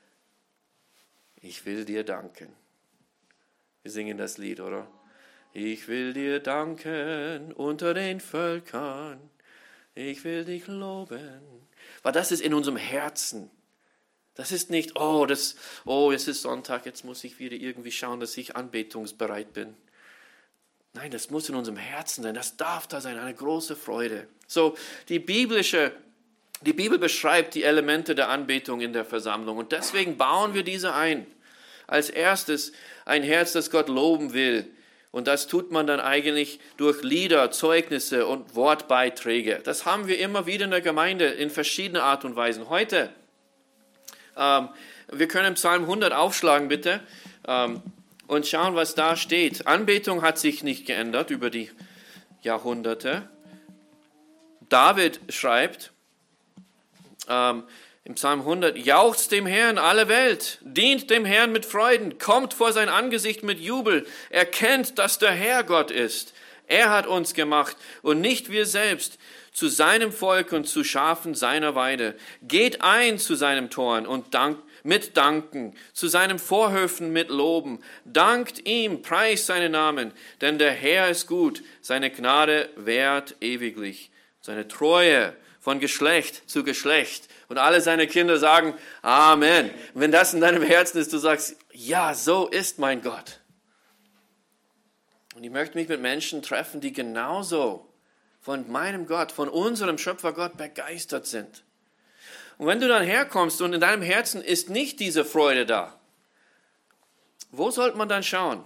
Ich will dir danken. Wir singen das Lied, oder? Ich will dir danken unter den Völkern. Ich will dich loben. Weil das ist in unserem Herzen. Das ist nicht, oh, das, oh, es ist Sonntag, jetzt muss ich wieder irgendwie schauen, dass ich anbetungsbereit bin. Nein, das muss in unserem Herzen sein. Das darf da sein, eine große Freude. So, die biblische, die Bibel beschreibt die Elemente der Anbetung in der Versammlung. Und deswegen bauen wir diese ein. Als erstes ein Herz, das Gott loben will. Und das tut man dann eigentlich durch Lieder, Zeugnisse und Wortbeiträge. Das haben wir immer wieder in der Gemeinde in verschiedenen Art und Weisen. Heute, ähm, wir können Psalm hundert aufschlagen, bitte, ähm, und schauen, was da steht. Anbetung hat sich nicht geändert über die Jahrhunderte. David schreibt, ähm, im Psalm hundert, jauchzt dem Herrn alle Welt, dient dem Herrn mit Freuden, kommt vor sein Angesicht mit Jubel, erkennt, dass der Herr Gott ist. Er hat uns gemacht und nicht wir selbst, zu seinem Volk und zu Schafen seiner Weide. Geht ein zu seinem Toren und dankt mit Danken, zu seinen Vorhöfen mit Loben. Dankt ihm, preist seinen Namen, denn der Herr ist gut, seine Gnade währt ewiglich, seine Treue von Geschlecht zu Geschlecht. Und alle seine Kinder sagen, Amen. Und wenn das in deinem Herzen ist, du sagst, ja, so ist mein Gott. Und ich möchte mich mit Menschen treffen, die genauso von meinem Gott, von unserem Schöpfer Gott begeistert sind. Und wenn du dann herkommst und in deinem Herzen ist nicht diese Freude da, wo sollte man dann schauen?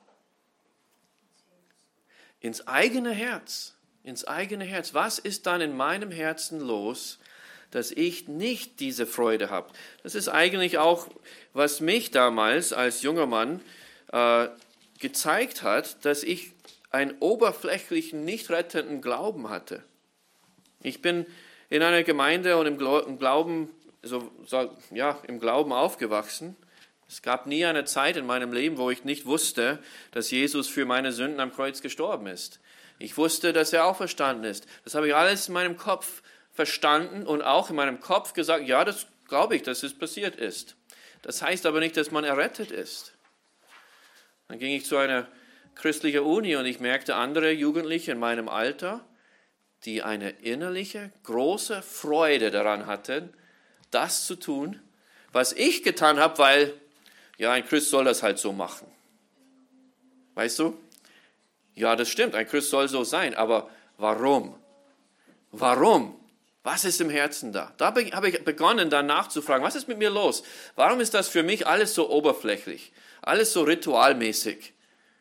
Ins eigene Herz. Ins eigene Herz. Was ist dann in meinem Herzen los, dass ich nicht diese Freude habe? Das ist eigentlich auch, was mich damals als junger Mann äh, gezeigt hat, dass ich einen oberflächlichen, nicht rettenden Glauben hatte. Ich bin in einer Gemeinde und im Glauben, so, so, ja, im Glauben aufgewachsen. Es gab nie eine Zeit in meinem Leben, wo ich nicht wusste, dass Jesus für meine Sünden am Kreuz gestorben ist. Ich wusste, dass er auferstanden ist. Das habe ich alles in meinem Kopf verstanden und auch in meinem Kopf gesagt, ja, das glaube ich, dass es passiert ist. Das heißt aber nicht, dass man errettet ist. Dann ging ich zu einer christlichen Uni und ich merkte andere Jugendliche in meinem Alter, die eine innerliche, große Freude daran hatten, das zu tun, was ich getan habe, weil, ja, ein Christ soll das halt so machen. Weißt du? Ja, das stimmt, ein Christ soll so sein, aber warum? Warum? Was ist im Herzen da? Da habe ich begonnen, dann nachzufragen, was ist mit mir los? Warum ist das für mich alles so oberflächlich, alles so ritualmäßig?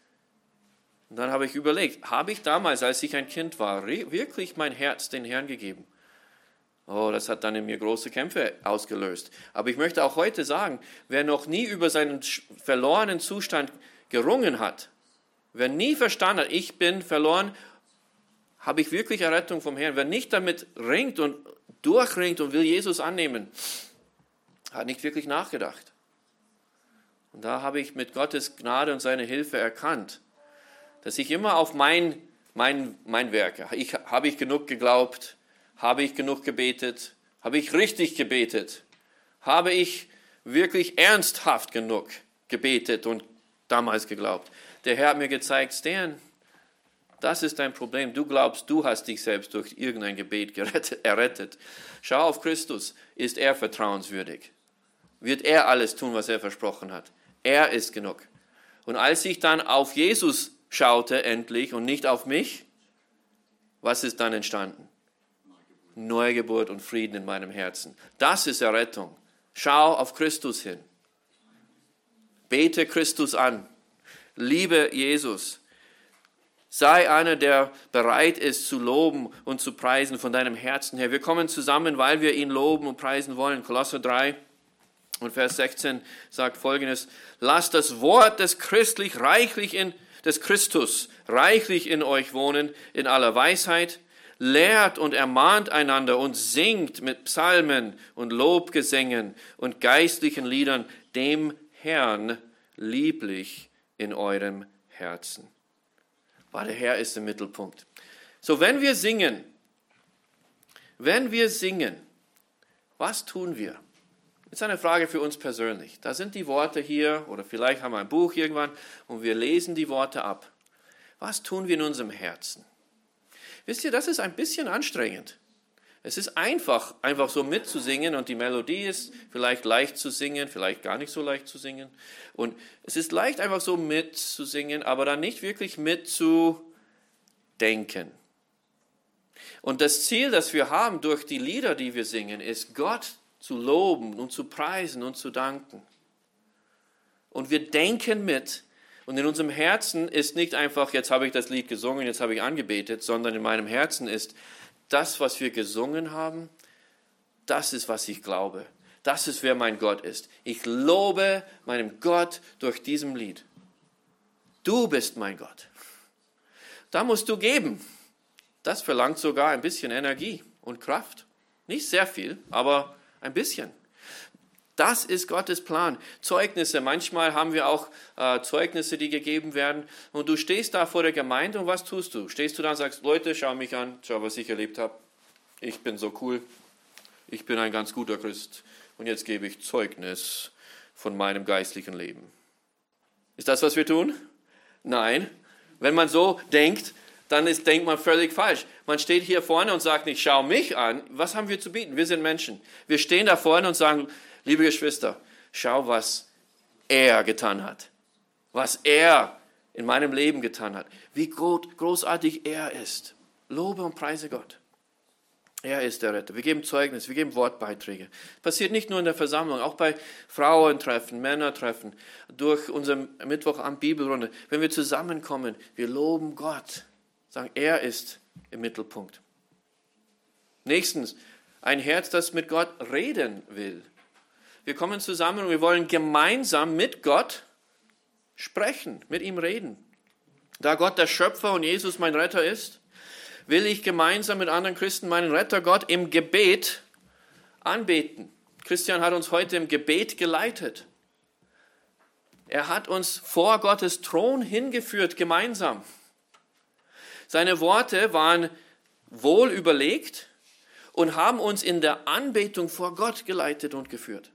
Und dann habe ich überlegt, habe ich damals, als ich ein Kind war, wirklich mein Herz den Herrn gegeben? Oh, das hat dann in mir große Kämpfe ausgelöst. Aber ich möchte auch heute sagen, wer noch nie über seinen verlorenen Zustand gerungen hat, wer nie verstanden hat, ich bin verloren, habe ich wirklich Errettung vom Herrn. Wer nicht damit ringt und durchringt und will Jesus annehmen, hat nicht wirklich nachgedacht. Und da habe ich mit Gottes Gnade und seiner Hilfe erkannt, dass ich immer auf mein, mein, mein Werk, ich, habe ich genug geglaubt, habe ich genug gebetet, habe ich richtig gebetet, habe ich wirklich ernsthaft genug gebetet und damals geglaubt. Der Herr hat mir gezeigt, Stan, das ist dein Problem. Du glaubst, du hast dich selbst durch irgendein Gebet gerettet, errettet. Schau auf Christus. Ist er vertrauenswürdig? Wird er alles tun, was er versprochen hat? Er ist genug. Und als ich dann auf Jesus schaute endlich und nicht auf mich, was ist dann entstanden? Neugeburt und Frieden in meinem Herzen. Das ist Errettung. Schau auf Christus hin. Bete Christus an. Liebe Jesus. Sei einer, der bereit ist zu loben und zu preisen von deinem Herzen her. Wir kommen zusammen, weil wir ihn loben und preisen wollen. Kolosser drei und Vers sechzehn sagt Folgendes: Lasst das Wort des Christlich reichlich in, des Christus reichlich in euch wohnen, in aller Weisheit. Lehrt und ermahnt einander und singt mit Psalmen und Lobgesängen und geistlichen Liedern dem Herrn lieblich in eurem Herzen. Weil der Herr ist im Mittelpunkt. So, wenn wir singen, wenn wir singen, was tun wir? Das ist eine Frage für uns persönlich. Da sind die Worte hier, oder vielleicht haben wir ein Buch irgendwann und wir lesen die Worte ab. Was tun wir in unserem Herzen? Wisst ihr, das ist ein bisschen anstrengend. Es ist einfach, einfach so mitzusingen und die Melodie ist vielleicht leicht zu singen, vielleicht gar nicht so leicht zu singen. Und es ist leicht einfach so mitzusingen, aber dann nicht wirklich mitzudenken. Und das Ziel, das wir haben durch die Lieder, die wir singen, ist, Gott zu loben und zu preisen und zu danken. Und wir denken mit. Und in unserem Herzen ist nicht einfach, jetzt habe ich das Lied gesungen, jetzt habe ich angebetet, sondern in meinem Herzen ist, das, was wir gesungen haben, das ist, was ich glaube. Das ist, wer mein Gott ist. Ich lobe meinem Gott durch diesem Lied. Du bist mein Gott. Da musst du geben. Das verlangt sogar ein bisschen Energie und Kraft. Nicht sehr viel, aber ein bisschen. Das ist Gottes Plan. Zeugnisse, manchmal haben wir auch äh, Zeugnisse, die gegeben werden. Und du stehst da vor der Gemeinde und was tust du? Stehst du da und sagst, Leute, schau mich an, schau, was ich erlebt habe. Ich bin so cool. Ich bin ein ganz guter Christ. und jetzt gebe ich Zeugnis von meinem geistlichen Leben. Ist das, was wir tun? Nein. Wenn man so denkt, dann ist, denkt man völlig falsch. Man steht hier vorne und sagt nicht, schau mich an. Was haben wir zu bieten? Wir sind Menschen. Wir stehen da vorne und sagen, liebe Geschwister, schau, was er getan hat. Was er in meinem Leben getan hat. Wie großartig er ist. Lobe und preise Gott. Er ist der Retter. Wir geben Zeugnis, wir geben Wortbeiträge. Passiert nicht nur in der Versammlung, auch bei Frauentreffen, Männertreffen, durch unsere Mittwochabend Bibelrunde. Wenn wir zusammenkommen, wir loben Gott. Sagen, er ist im Mittelpunkt. Nächstens, ein Herz, das mit Gott reden will. Wir kommen zusammen und wir wollen gemeinsam mit Gott sprechen, mit ihm reden. Da Gott der Schöpfer und Jesus mein Retter ist, will ich gemeinsam mit anderen Christen meinen Retter Gott im Gebet anbeten. Christian hat uns heute im Gebet geleitet. Er hat uns vor Gottes Thron hingeführt, gemeinsam. Seine Worte waren wohl überlegt und haben uns in der Anbetung vor Gott geleitet und geführt.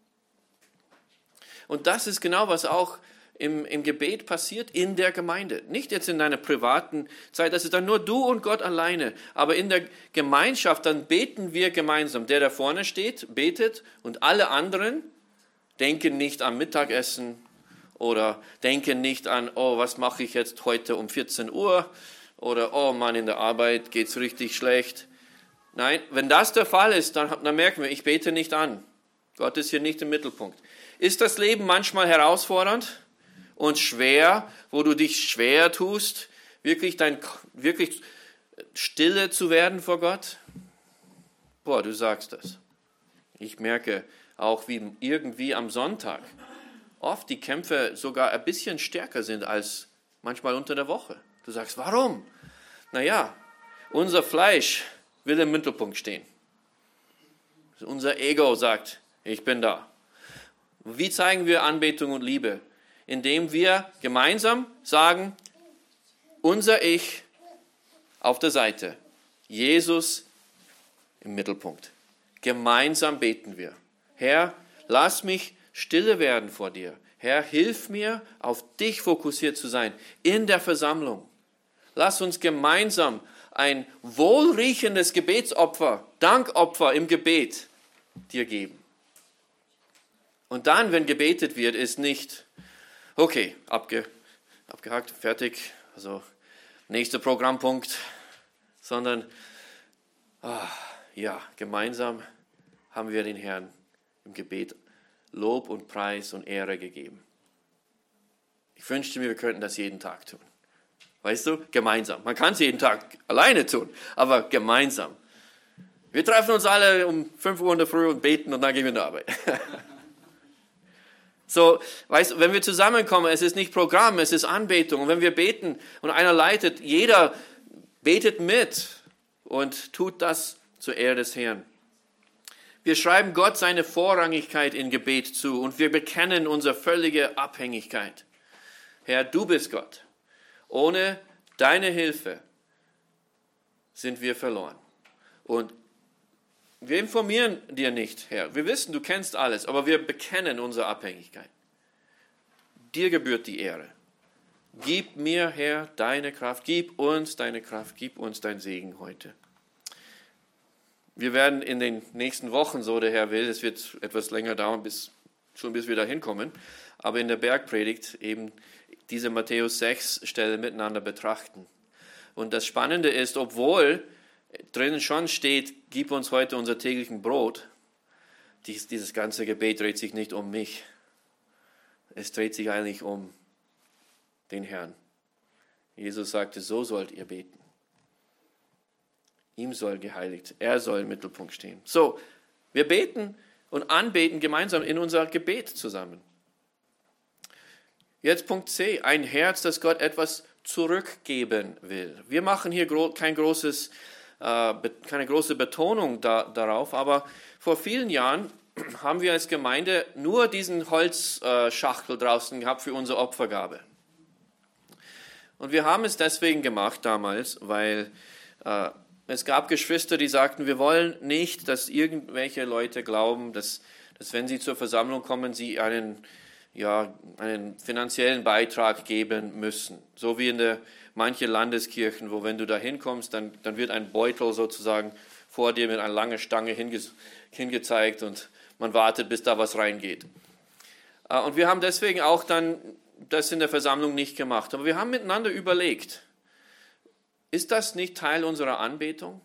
Und das ist genau, was auch im, im Gebet passiert in der Gemeinde. Nicht jetzt in deiner privaten Zeit, das ist dann nur du und Gott alleine. Aber in der Gemeinschaft, dann beten wir gemeinsam. Der da vorne steht, betet und alle anderen denken nicht am Mittagessen oder denken nicht an, oh, was mache ich jetzt heute um vierzehn Uhr oder oh Mann, in der Arbeit geht es richtig schlecht. Nein, wenn das der Fall ist, dann, dann merken wir, ich bete nicht an. Gott ist hier nicht im Mittelpunkt. Ist das Leben manchmal herausfordernd und schwer, wo du dich schwer tust, wirklich, dein, wirklich stille zu werden vor Gott? Boah, du sagst das. Ich merke auch, wie irgendwie am Sonntag oft die Kämpfe sogar ein bisschen stärker sind als manchmal unter der Woche. Du sagst, warum? Naja, unser Fleisch will im Mittelpunkt stehen. Unser Ego sagt, ich bin da. Wie zeigen wir Anbetung und Liebe? Indem wir gemeinsam sagen, unser Ich auf der Seite, Jesus im Mittelpunkt. Gemeinsam beten wir. Herr, lass mich stille werden vor dir. Herr, hilf mir, auf dich fokussiert zu sein in der Versammlung. Lass uns gemeinsam ein wohlriechendes Gebetsopfer, Dankopfer im Gebet dir geben. Und dann, wenn gebetet wird, ist nicht, okay, abge, abgehakt, fertig, also nächster Programmpunkt, sondern, ah, ja, gemeinsam haben wir den Herrn im Gebet Lob und Preis und Ehre gegeben. Ich wünschte mir, wir könnten das jeden Tag tun. Weißt du, gemeinsam. Man kann es jeden Tag alleine tun, aber gemeinsam. Wir treffen uns alle um fünf Uhr in der Früh und beten und dann gehen wir in die Arbeit. So, weißt du, wenn wir zusammenkommen, es ist nicht Programm, es ist Anbetung. Und wenn wir beten und einer leitet, jeder betet mit und tut das zur Ehre des Herrn. Wir schreiben Gott seine Vorrangigkeit in Gebet zu und wir bekennen unsere völlige Abhängigkeit. Herr, du bist Gott. Ohne deine Hilfe sind wir verloren. Und wir informieren dir nicht, Herr. Wir wissen, du kennst alles, aber wir bekennen unsere Abhängigkeit. Dir gebührt die Ehre. Gib mir, Herr, deine Kraft. Gib uns deine Kraft. Gib uns dein Segen heute. Wir werden in den nächsten Wochen, so der Herr will, es wird etwas länger dauern, bis, schon bis wir da hinkommen, aber in der Bergpredigt eben diese Matthäus sechs Stelle miteinander betrachten. Und das Spannende ist, obwohl drinnen schon steht, gib uns heute unser täglichen Brot, dies, dieses ganze Gebet dreht sich nicht um mich. Es dreht sich eigentlich um den Herrn. Jesus sagte, so sollt ihr beten. Ihm soll geheiligt, er soll im Mittelpunkt stehen. So, wir beten und anbeten gemeinsam in unser Gebet zusammen. Jetzt Punkt C, ein Herz, das Gott etwas zurückgeben will. Wir machen hier kein großes, äh, keine große Betonung da, darauf, aber vor vielen Jahren haben wir als Gemeinde nur diesen Holzschachtel draußen gehabt für unsere Opfergabe. Und wir haben es deswegen gemacht damals, weil äh, es gab Geschwister, die sagten, wir wollen nicht, dass irgendwelche Leute glauben, dass dass wenn sie zur Versammlung kommen, sie einen, ja, einen finanziellen Beitrag geben müssen. So wie in der, manche Landeskirchen, wo wenn du da hinkommst, dann, dann wird ein Beutel sozusagen vor dir mit einer langen Stange hinge, hingezeigt und man wartet, bis da was reingeht. Und wir haben deswegen auch dann das in der Versammlung nicht gemacht. Aber wir haben miteinander überlegt, ist das nicht Teil unserer Anbetung?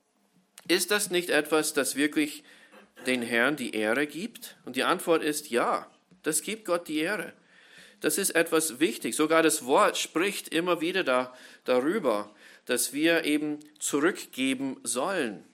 Ist das nicht etwas, das wirklich den Herrn die Ehre gibt? Und die Antwort ist ja, das gibt Gott die Ehre. Das ist etwas wichtig. Sogar das Wort spricht immer wieder da, darüber, dass wir eben zurückgeben sollen.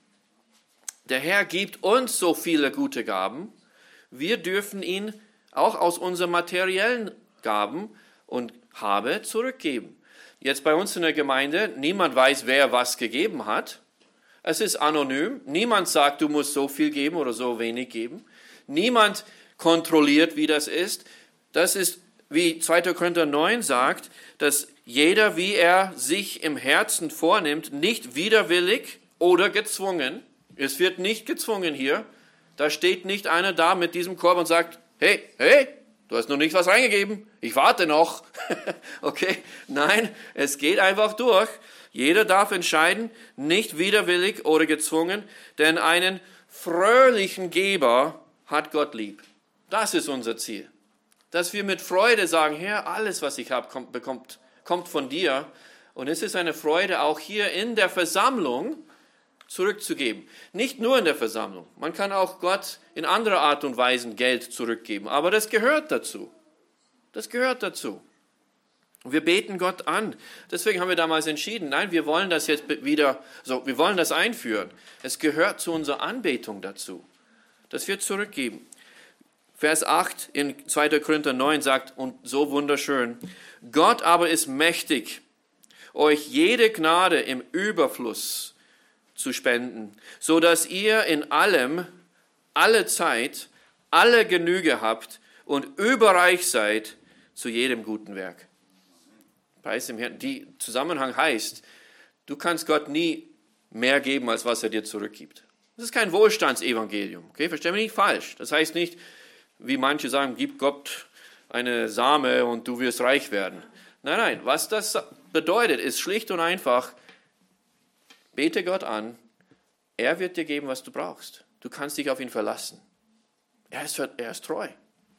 Der Herr gibt uns so viele gute Gaben. Wir dürfen ihn auch aus unseren materiellen Gaben und Habe zurückgeben. Jetzt bei uns in der Gemeinde, niemand weiß, wer was gegeben hat. Es ist anonym. Niemand sagt, du musst so viel geben oder so wenig geben. Niemand kontrolliert, wie das ist. Das ist, wie zweiter Korinther neun sagt, dass jeder, wie er sich im Herzen vornimmt, nicht widerwillig oder gezwungen. Es wird nicht gezwungen hier. Da steht nicht einer da mit diesem Korb und sagt, hey, hey, du hast noch nicht was reingegeben, ich warte noch. Okay, nein, es geht einfach durch. Jeder darf entscheiden, nicht widerwillig oder gezwungen, denn einen fröhlichen Geber hat Gott lieb. Das ist unser Ziel. Dass wir mit Freude sagen, Herr, alles, was ich habe, kommt, bekommt, kommt von dir. Und es ist eine Freude, auch hier in der Versammlung zurückzugeben. Nicht nur in der Versammlung. Man kann auch Gott in anderer Art und Weise Geld zurückgeben. Aber das gehört dazu. Das gehört dazu. Und wir beten Gott an. Deswegen haben wir damals entschieden, nein, wir wollen das jetzt wieder, so, wir wollen das einführen. Es gehört zu unserer Anbetung dazu, dass wir zurückgeben. Vers acht in zweiter Korinther neun sagt, und so wunderschön, Gott aber ist mächtig, euch jede Gnade im Überfluss zu spenden, so dass ihr in allem, alle Zeit, alle Genüge habt und überreich seid zu jedem guten Werk. Preis dem Herrn. Die Zusammenhang heißt, du kannst Gott nie mehr geben, als was er dir zurückgibt. Das ist kein Wohlstandsevangelium. Okay? Versteh mich nicht falsch. Das heißt nicht, wie manche sagen, gib Gott eine Same und du wirst reich werden. Nein, nein. Was das bedeutet, ist schlicht und einfach, bete Gott an. Er wird dir geben, was du brauchst. Du kannst dich auf ihn verlassen. Er ist, er ist treu.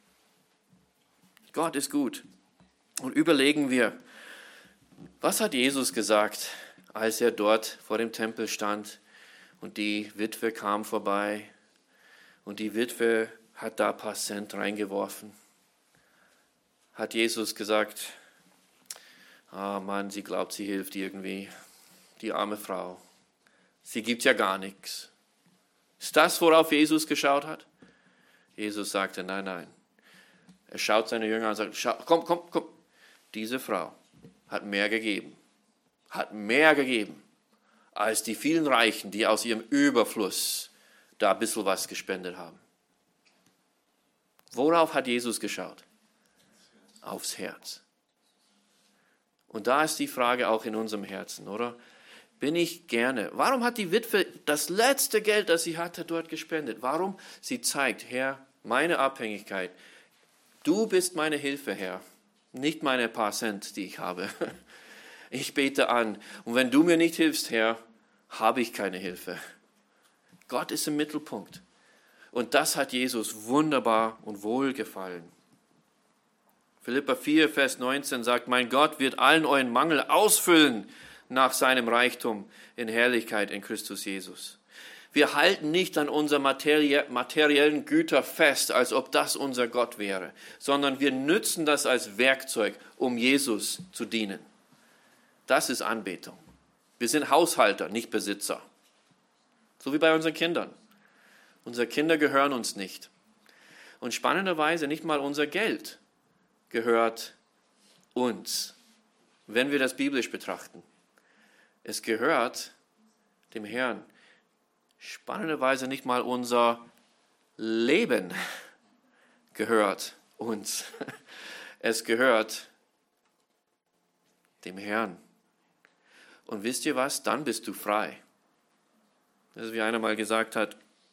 Gott ist gut. Und überlegen wir, was hat Jesus gesagt, als er dort vor dem Tempel stand und die Witwe kam vorbei und die Witwe hat da ein paar Cent reingeworfen? Hat Jesus gesagt, ah oh Mann, sie glaubt, sie hilft irgendwie, die arme Frau. Sie gibt ja gar nichts. Ist das, worauf Jesus geschaut hat? Jesus sagte, nein, nein. Er schaut seine Jünger an und sagt, komm, komm, komm. Diese Frau hat mehr gegeben, hat mehr gegeben, als die vielen Reichen, die aus ihrem Überfluss da ein bisschen was gespendet haben. Worauf hat Jesus geschaut? Aufs Herz. Und da ist die Frage auch in unserem Herzen, oder? Bin ich gerne. Warum hat die Witwe das letzte Geld, das sie hatte, dort gespendet? Warum? Sie zeigt, Herr, meine Abhängigkeit. Du bist meine Hilfe, Herr. Nicht meine paar Cent, die ich habe. Ich bete an. Und wenn du mir nicht hilfst, Herr, habe ich keine Hilfe. Gott ist im Mittelpunkt. Und das hat Jesus wunderbar und wohlgefallen. Philipper vier, Vers neunzehn sagt, mein Gott wird allen euren Mangel ausfüllen nach seinem Reichtum in Herrlichkeit in Christus Jesus. Wir halten nicht an unseren materiellen Güter fest, als ob das unser Gott wäre, sondern wir nützen das als Werkzeug, um Jesus zu dienen. Das ist Anbetung. Wir sind Haushalter, nicht Besitzer. So wie bei unseren Kindern. Unsere Kinder gehören uns nicht. Und spannenderweise nicht mal unser Geld gehört uns, wenn wir das biblisch betrachten. Es gehört dem Herrn. Spannenderweise nicht mal unser Leben gehört uns. Es gehört dem Herrn. Und wisst ihr was? Dann bist du frei. Das ist wie einer mal gesagt hat,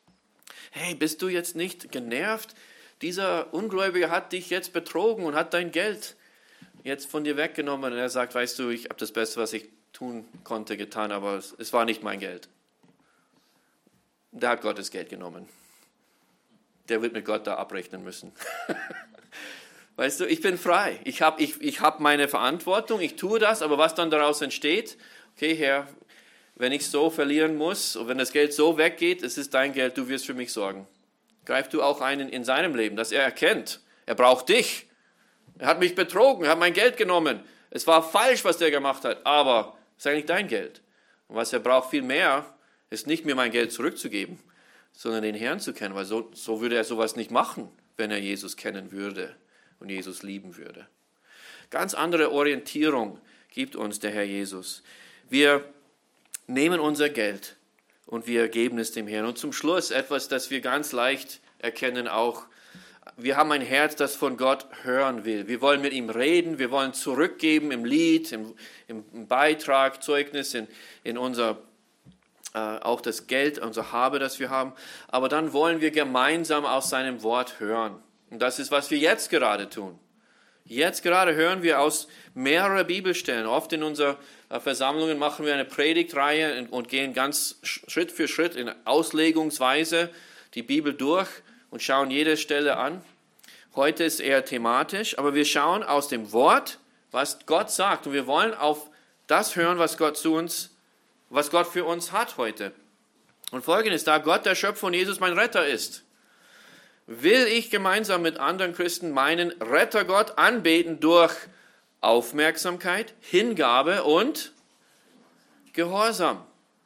Hey, bist du jetzt nicht genervt? Dieser Ungläubige hat dich jetzt betrogen und hat dein Geld jetzt von dir weggenommen. Und er sagt, weißt du, ich habe das Beste, was ich tun konnte, getan, aber es, es war nicht mein Geld. Der hat Gottes Geld genommen. Der wird mit Gott da abrechnen müssen. Weißt du, ich bin frei. Ich habe ich, ich hab meine Verantwortung, ich tue das, aber was dann daraus entsteht, okay, Herr, wenn ich so verlieren muss und wenn das Geld so weggeht, es ist dein Geld, du wirst für mich sorgen. Greif du auch einen in seinem Leben, dass er erkennt, er braucht dich. Er hat mich betrogen, er hat mein Geld genommen. Es war falsch, was der gemacht hat, aber es ist eigentlich dein Geld. Und was er braucht viel mehr, ist nicht mir mein Geld zurückzugeben, sondern den Herrn zu kennen, weil so, so würde er sowas nicht machen, wenn er Jesus kennen würde und Jesus lieben würde. Ganz andere Orientierung gibt uns der Herr Jesus. Wir nehmen unser Geld und wir geben es dem Herrn. Und zum Schluss etwas, das wir ganz leicht erkennen auch. Wir haben ein Herz, das von Gott hören will. Wir wollen mit ihm reden, wir wollen zurückgeben im Lied, im, im Beitrag, Zeugnis, in, in unser, äh, auch das Geld, unser Habe, das wir haben. Aber dann wollen wir gemeinsam aus seinem Wort hören. Und das ist, was wir jetzt gerade tun. Jetzt gerade hören wir aus mehreren Bibelstellen. Oft in unseren Versammlungen machen wir eine Predigtreihe und gehen ganz Schritt für Schritt in Auslegungsweise die Bibel durch und schauen jede Stelle an. Heute ist eher thematisch, aber wir schauen aus dem Wort, was Gott sagt. Und wir wollen auf das hören, was Gott zu uns, was Gott für uns hat heute. Und Folgendes, da Gott der Schöpfer und Jesus mein Retter ist, will ich gemeinsam mit anderen Christen meinen Rettergott anbeten durch Aufmerksamkeit, Hingabe und Gehorsam.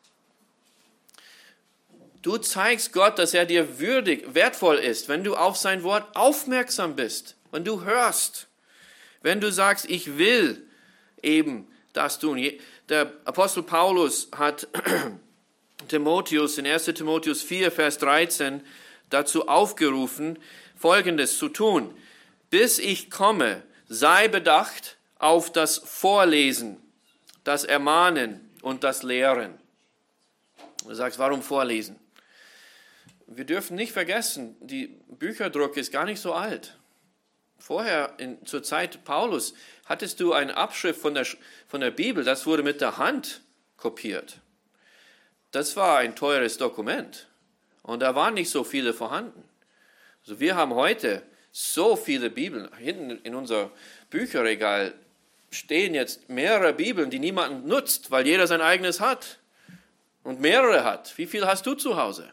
Du zeigst Gott, dass er dir würdig, wertvoll ist, wenn du auf sein Wort aufmerksam bist, wenn du hörst, wenn du sagst, ich will eben das tun. Der Apostel Paulus hat Timotheus in erster Timotheus vier, Vers dreizehn dazu aufgerufen, Folgendes zu tun. Bis ich komme, sei bedacht auf das Vorlesen, das Ermahnen und das Lehren. Du sagst, warum vorlesen? Wir dürfen nicht vergessen, die Bücherdruck ist gar nicht so alt. Vorher, in, zur Zeit Paulus, hattest du eine Abschrift von der, von der Bibel, das wurde mit der Hand kopiert. Das war ein teures Dokument und da waren nicht so viele vorhanden. Also wir haben heute so viele Bibeln. Hinten in unser Bücherregal stehen jetzt mehrere Bibeln, die niemand nutzt, weil jeder sein eigenes hat und mehrere hat. Wie viel hast du zu Hause?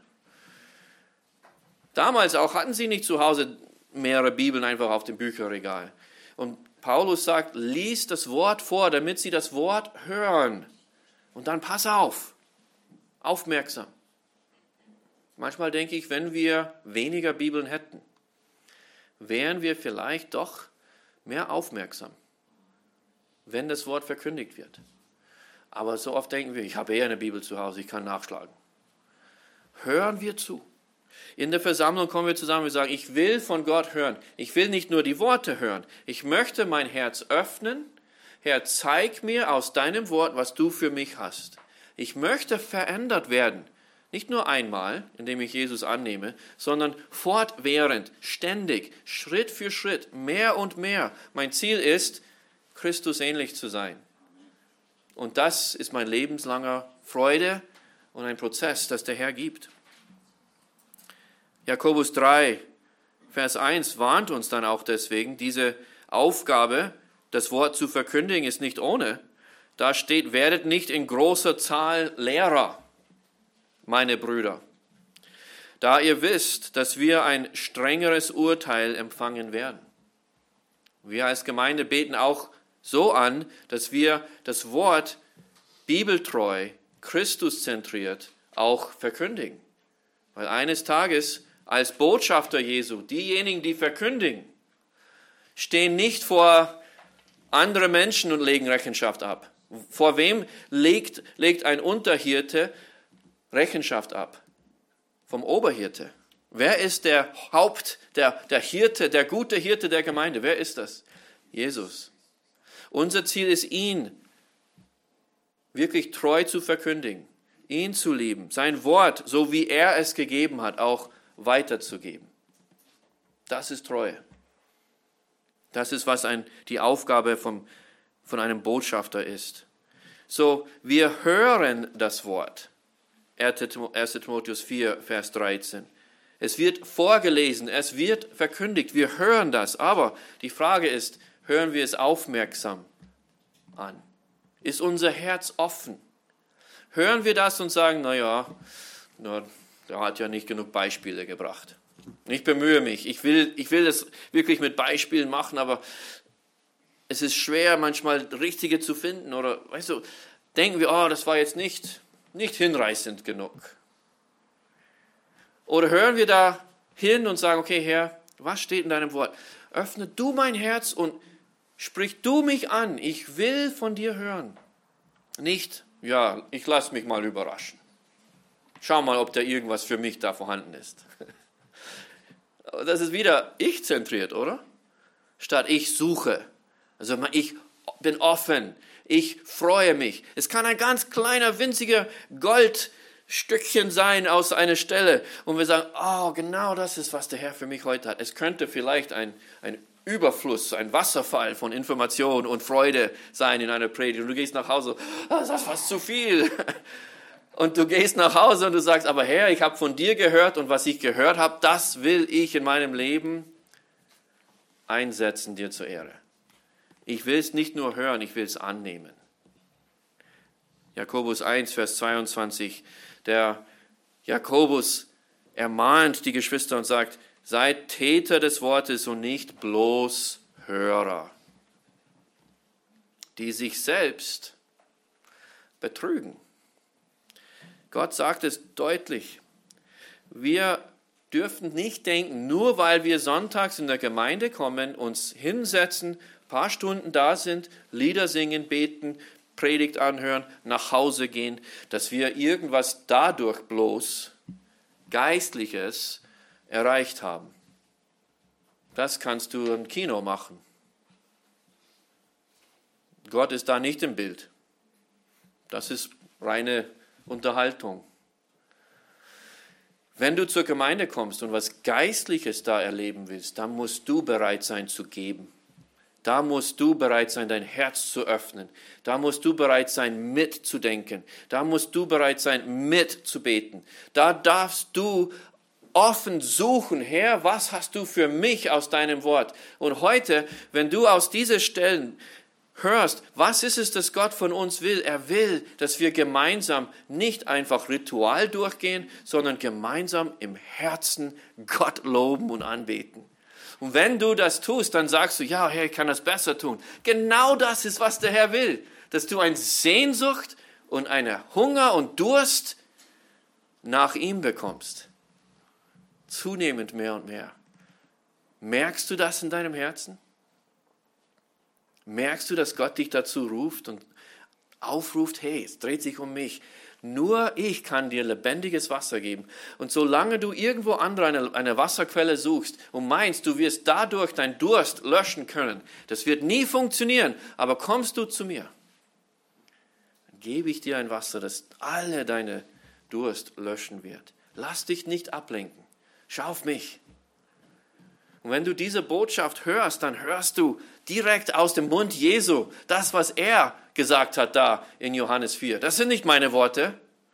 Damals auch hatten sie nicht zu Hause mehrere Bibeln einfach auf dem Bücherregal. Und Paulus sagt, lies das Wort vor, damit sie das Wort hören. Und dann pass auf, aufmerksam. Manchmal denke ich, wenn wir weniger Bibeln hätten, wären wir vielleicht doch mehr aufmerksam, wenn das Wort verkündigt wird. Aber so oft denken wir, ich habe eher eine Bibel zu Hause, ich kann nachschlagen. Hören wir zu. In der Versammlung kommen wir zusammen und sagen, ich will von Gott hören. Ich will nicht nur die Worte hören. Ich möchte mein Herz öffnen. Herr, zeig mir aus deinem Wort, was du für mich hast. Ich möchte verändert werden. Nicht nur einmal, indem ich Jesus annehme, sondern fortwährend, ständig, Schritt für Schritt, mehr und mehr. Mein Ziel ist, Christus ähnlich zu sein. Und das ist mein lebenslanger Freude und ein Prozess, das der Herr gibt. Jakobus drei, Vers eins warnt uns dann auch deswegen, diese Aufgabe, das Wort zu verkündigen, ist nicht ohne. Da steht, werdet nicht in großer Zahl Lehrer, meine Brüder, da ihr wisst, dass wir ein strengeres Urteil empfangen werden. Wir als Gemeinde beten auch so an, dass wir das Wort bibeltreu, Christuszentriert auch verkündigen. Weil eines Tages als Botschafter Jesu, diejenigen, die verkündigen, stehen nicht vor andere Menschen und legen Rechenschaft ab. Vor wem legt, legt ein Unterhirte Rechenschaft ab? Vom Oberhirte. Wer ist der Haupt, der, der Hirte, der gute Hirte der Gemeinde? Wer ist das? Jesus. Unser Ziel ist, ihn wirklich treu zu verkündigen, ihn zu lieben, sein Wort, so wie er es gegeben hat, auch weiterzugeben. Das ist Treue. Das ist, was ein, die Aufgabe vom, von einem Botschafter ist. So, wir hören das Wort. erster Timotheus vier, Vers dreizehn. Es wird vorgelesen, es wird verkündigt, wir hören das. Aber die Frage ist, hören wir es aufmerksam an? Ist unser Herz offen? Hören wir das und sagen, naja, na, der hat ja nicht genug Beispiele gebracht. Ich bemühe mich, ich will, ich will das wirklich mit Beispielen machen, aber es ist schwer, manchmal richtige zu finden. Oder, weißt du, denken wir, oh, das war jetzt nicht, nicht hinreißend genug. Oder hören wir da hin und sagen, okay, Herr, was steht in deinem Wort? Öffne du mein Herz und sprich du mich an. Ich will von dir hören. Nicht, ja, ich lasse mich mal überraschen. Schau mal, ob da irgendwas für mich da vorhanden ist. Das ist wieder ich-zentriert, oder? Statt ich suche. Also ich bin offen. Ich freue mich. Es kann ein ganz kleiner, winziger Goldstückchen sein aus einer Stelle. Und wir sagen, oh, genau das ist, was der Herr für mich heute hat. Es könnte vielleicht ein, ein Überfluss, ein Wasserfall von Information und Freude sein in einer Predigt. Und du gehst nach Hause, oh, das ist fast zu viel. Und du gehst nach Hause und du sagst, aber Herr, ich habe von dir gehört und was ich gehört habe, das will ich in meinem Leben einsetzen, dir zur Ehre. Ich will es nicht nur hören, ich will es annehmen. Jakobus eins, Vers zweiundzwanzig, der Jakobus ermahnt die Geschwister und sagt, seid Täter des Wortes und nicht bloß Hörer, die sich selbst betrügen. Gott sagt es deutlich. Wir dürfen nicht denken, nur weil wir sonntags in der Gemeinde kommen, uns hinsetzen, ein paar Stunden da sind, Lieder singen, beten, Predigt anhören, nach Hause gehen, dass wir irgendwas dadurch bloß Geistliches erreicht haben. Das kannst du im Kino machen. Gott ist da nicht im Bild. Das ist reine Unterhaltung. Wenn du zur Gemeinde kommst und was Geistliches da erleben willst, dann musst du bereit sein zu geben. Da musst du bereit sein, dein Herz zu öffnen. Da musst du bereit sein, mitzudenken. Da musst du bereit sein, mitzubeten. Da darfst du offen suchen, Herr, was hast du für mich aus deinem Wort? Und heute, wenn du aus diesen Stellen hörst, was ist es, das Gott von uns will? Er will, dass wir gemeinsam nicht einfach Ritual durchgehen, sondern gemeinsam im Herzen Gott loben und anbeten. Und wenn du das tust, dann sagst du, ja, Herr, ich kann das besser tun. Genau das ist, was der Herr will. Dass du eine Sehnsucht und einen Hunger und Durst nach ihm bekommst. Zunehmend mehr und mehr. Merkst du das in deinem Herzen? Merkst du, dass Gott dich dazu ruft und aufruft, hey, es dreht sich um mich. Nur ich kann dir lebendiges Wasser geben. Und solange du irgendwo andere eine, eine Wasserquelle suchst und meinst, du wirst dadurch deinen Durst löschen können, das wird nie funktionieren. Aber kommst du zu mir, dann gebe ich dir ein Wasser, das alle deine Durst löschen wird. Lass dich nicht ablenken. Schau auf mich. Und wenn du diese Botschaft hörst, dann hörst du direkt aus dem Mund Jesu das, was er gesagt hat da in Johannes vier. Das sind nicht meine Worte.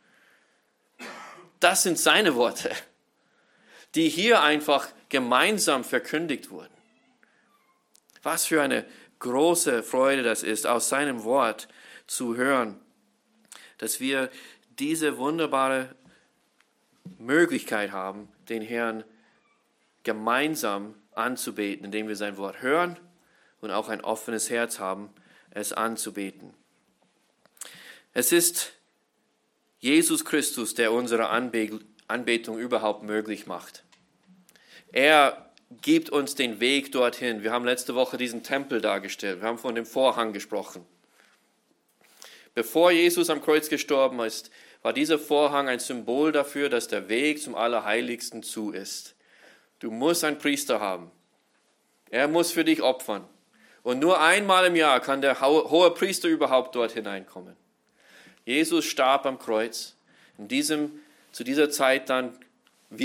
Das sind seine Worte, die hier einfach gemeinsam verkündigt wurden. Was für eine große Freude das ist, aus seinem Wort zu hören, dass wir diese wunderbare Möglichkeit haben, den Herrn gemeinsam anzubeten, indem wir sein Wort hören und auch ein offenes Herz haben, es anzubeten. Es ist Jesus Christus, der unsere Anbetung überhaupt möglich macht. Er gibt uns den Weg dorthin. Wir haben letzte Woche diesen Tempel dargestellt. Wir haben von dem Vorhang gesprochen. Bevor Jesus am Kreuz gestorben ist, war dieser Vorhang ein Symbol dafür, dass der Weg zum Allerheiligsten zu ist. Du musst einen Priester haben. Er muss für dich opfern. Und nur einmal im Jahr kann der hohe Priester überhaupt dort hineinkommen. Jesus starb am Kreuz. In diesem, zu dieser Zeit dann wird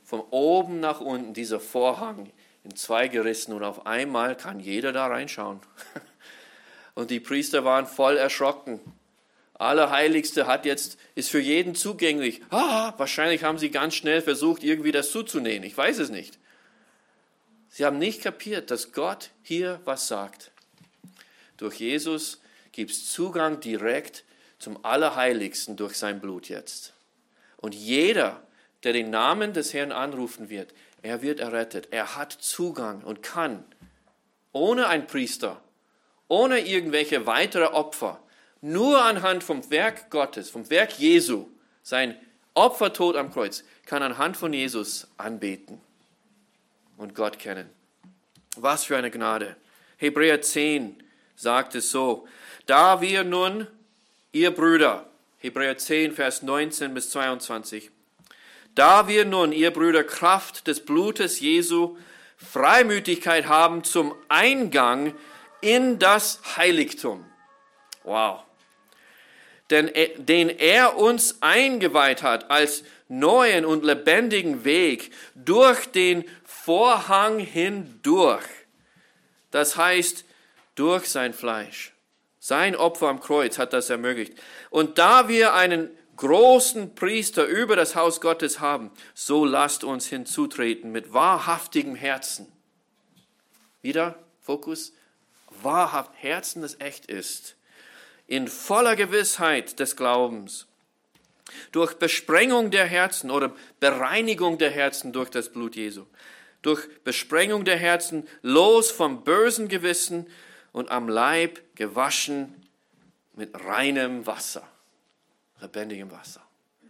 von oben nach unten dieser Vorhang in zwei gerissen und auf einmal kann jeder da reinschauen. Und die Priester waren voll erschrocken. Allerheiligste hat jetzt, ist für jeden zugänglich. Ah, wahrscheinlich haben sie ganz schnell versucht, irgendwie das zuzunähen. Ich weiß es nicht. Sie haben nicht kapiert, dass Gott hier was sagt. Durch Jesus gibt es Zugang direkt zum Allerheiligsten durch sein Blut jetzt. Und jeder, der den Namen des Herrn anrufen wird, er wird errettet. Er hat Zugang und kann, ohne einen Priester, ohne irgendwelche weitere Opfer, nur anhand vom Werk Gottes, vom Werk Jesu, sein Opfertod am Kreuz, kann anhand von Jesus anbeten und Gott kennen. Was für eine Gnade. Hebräer zehn sagt es so, da wir nun, ihr Brüder, Hebräer zehn, Vers neunzehn bis zweiundzwanzig, da wir nun, ihr Brüder, Kraft des Blutes Jesu, Freimütigkeit haben zum Eingang in das Heiligtum. Wow. Denn, den er uns eingeweiht hat als neuen und lebendigen Weg durch den Vorhang hindurch. Das heißt, durch sein Fleisch. Sein Opfer am Kreuz hat das ermöglicht. Und da wir einen großen Priester über das Haus Gottes haben, so lasst uns hinzutreten mit wahrhaftigem Herzen. Wieder Fokus, wahrhaft Herzen, das echt ist. In voller Gewissheit des Glaubens, durch Besprengung der Herzen oder Bereinigung der Herzen durch das Blut Jesu, durch Besprengung der Herzen los vom bösen Gewissen und am Leib gewaschen mit reinem Wasser, lebendigem Wasser.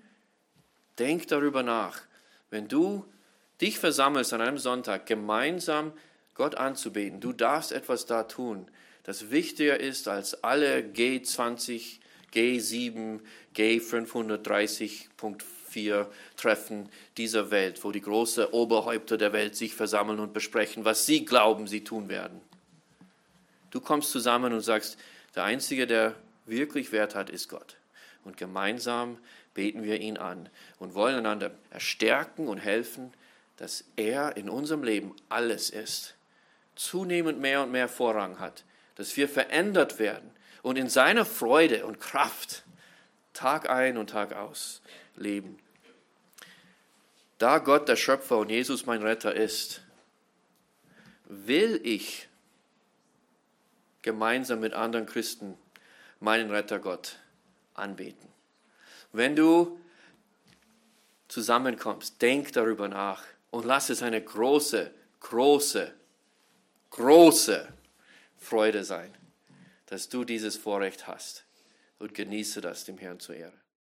Denk darüber nach, wenn du dich versammelst an einem Sonntag, gemeinsam Gott anzubeten, du darfst etwas da tun, das wichtiger ist als alle G zwanzig, G sieben, G fünfhundertdreißig Punkt vier Treffen dieser Welt, wo die großen Oberhäupter der Welt sich versammeln und besprechen, was sie glauben, sie tun werden. Du kommst zusammen und sagst, der Einzige, der wirklich Wert hat, ist Gott. Und gemeinsam beten wir ihn an und wollen einander erstärken und helfen, dass er in unserem Leben alles ist, zunehmend mehr und mehr Vorrang hat, dass wir verändert werden und in seiner Freude und Kraft Tag ein und Tag aus leben. Da Gott der Schöpfer und Jesus mein Retter ist, will ich gemeinsam mit anderen Christen meinen Retter Gott anbeten. Wenn du zusammenkommst, denk darüber nach und lass es eine große, große, große Freude sein, dass du dieses Vorrecht hast und genieße das dem Herrn zur Ehre.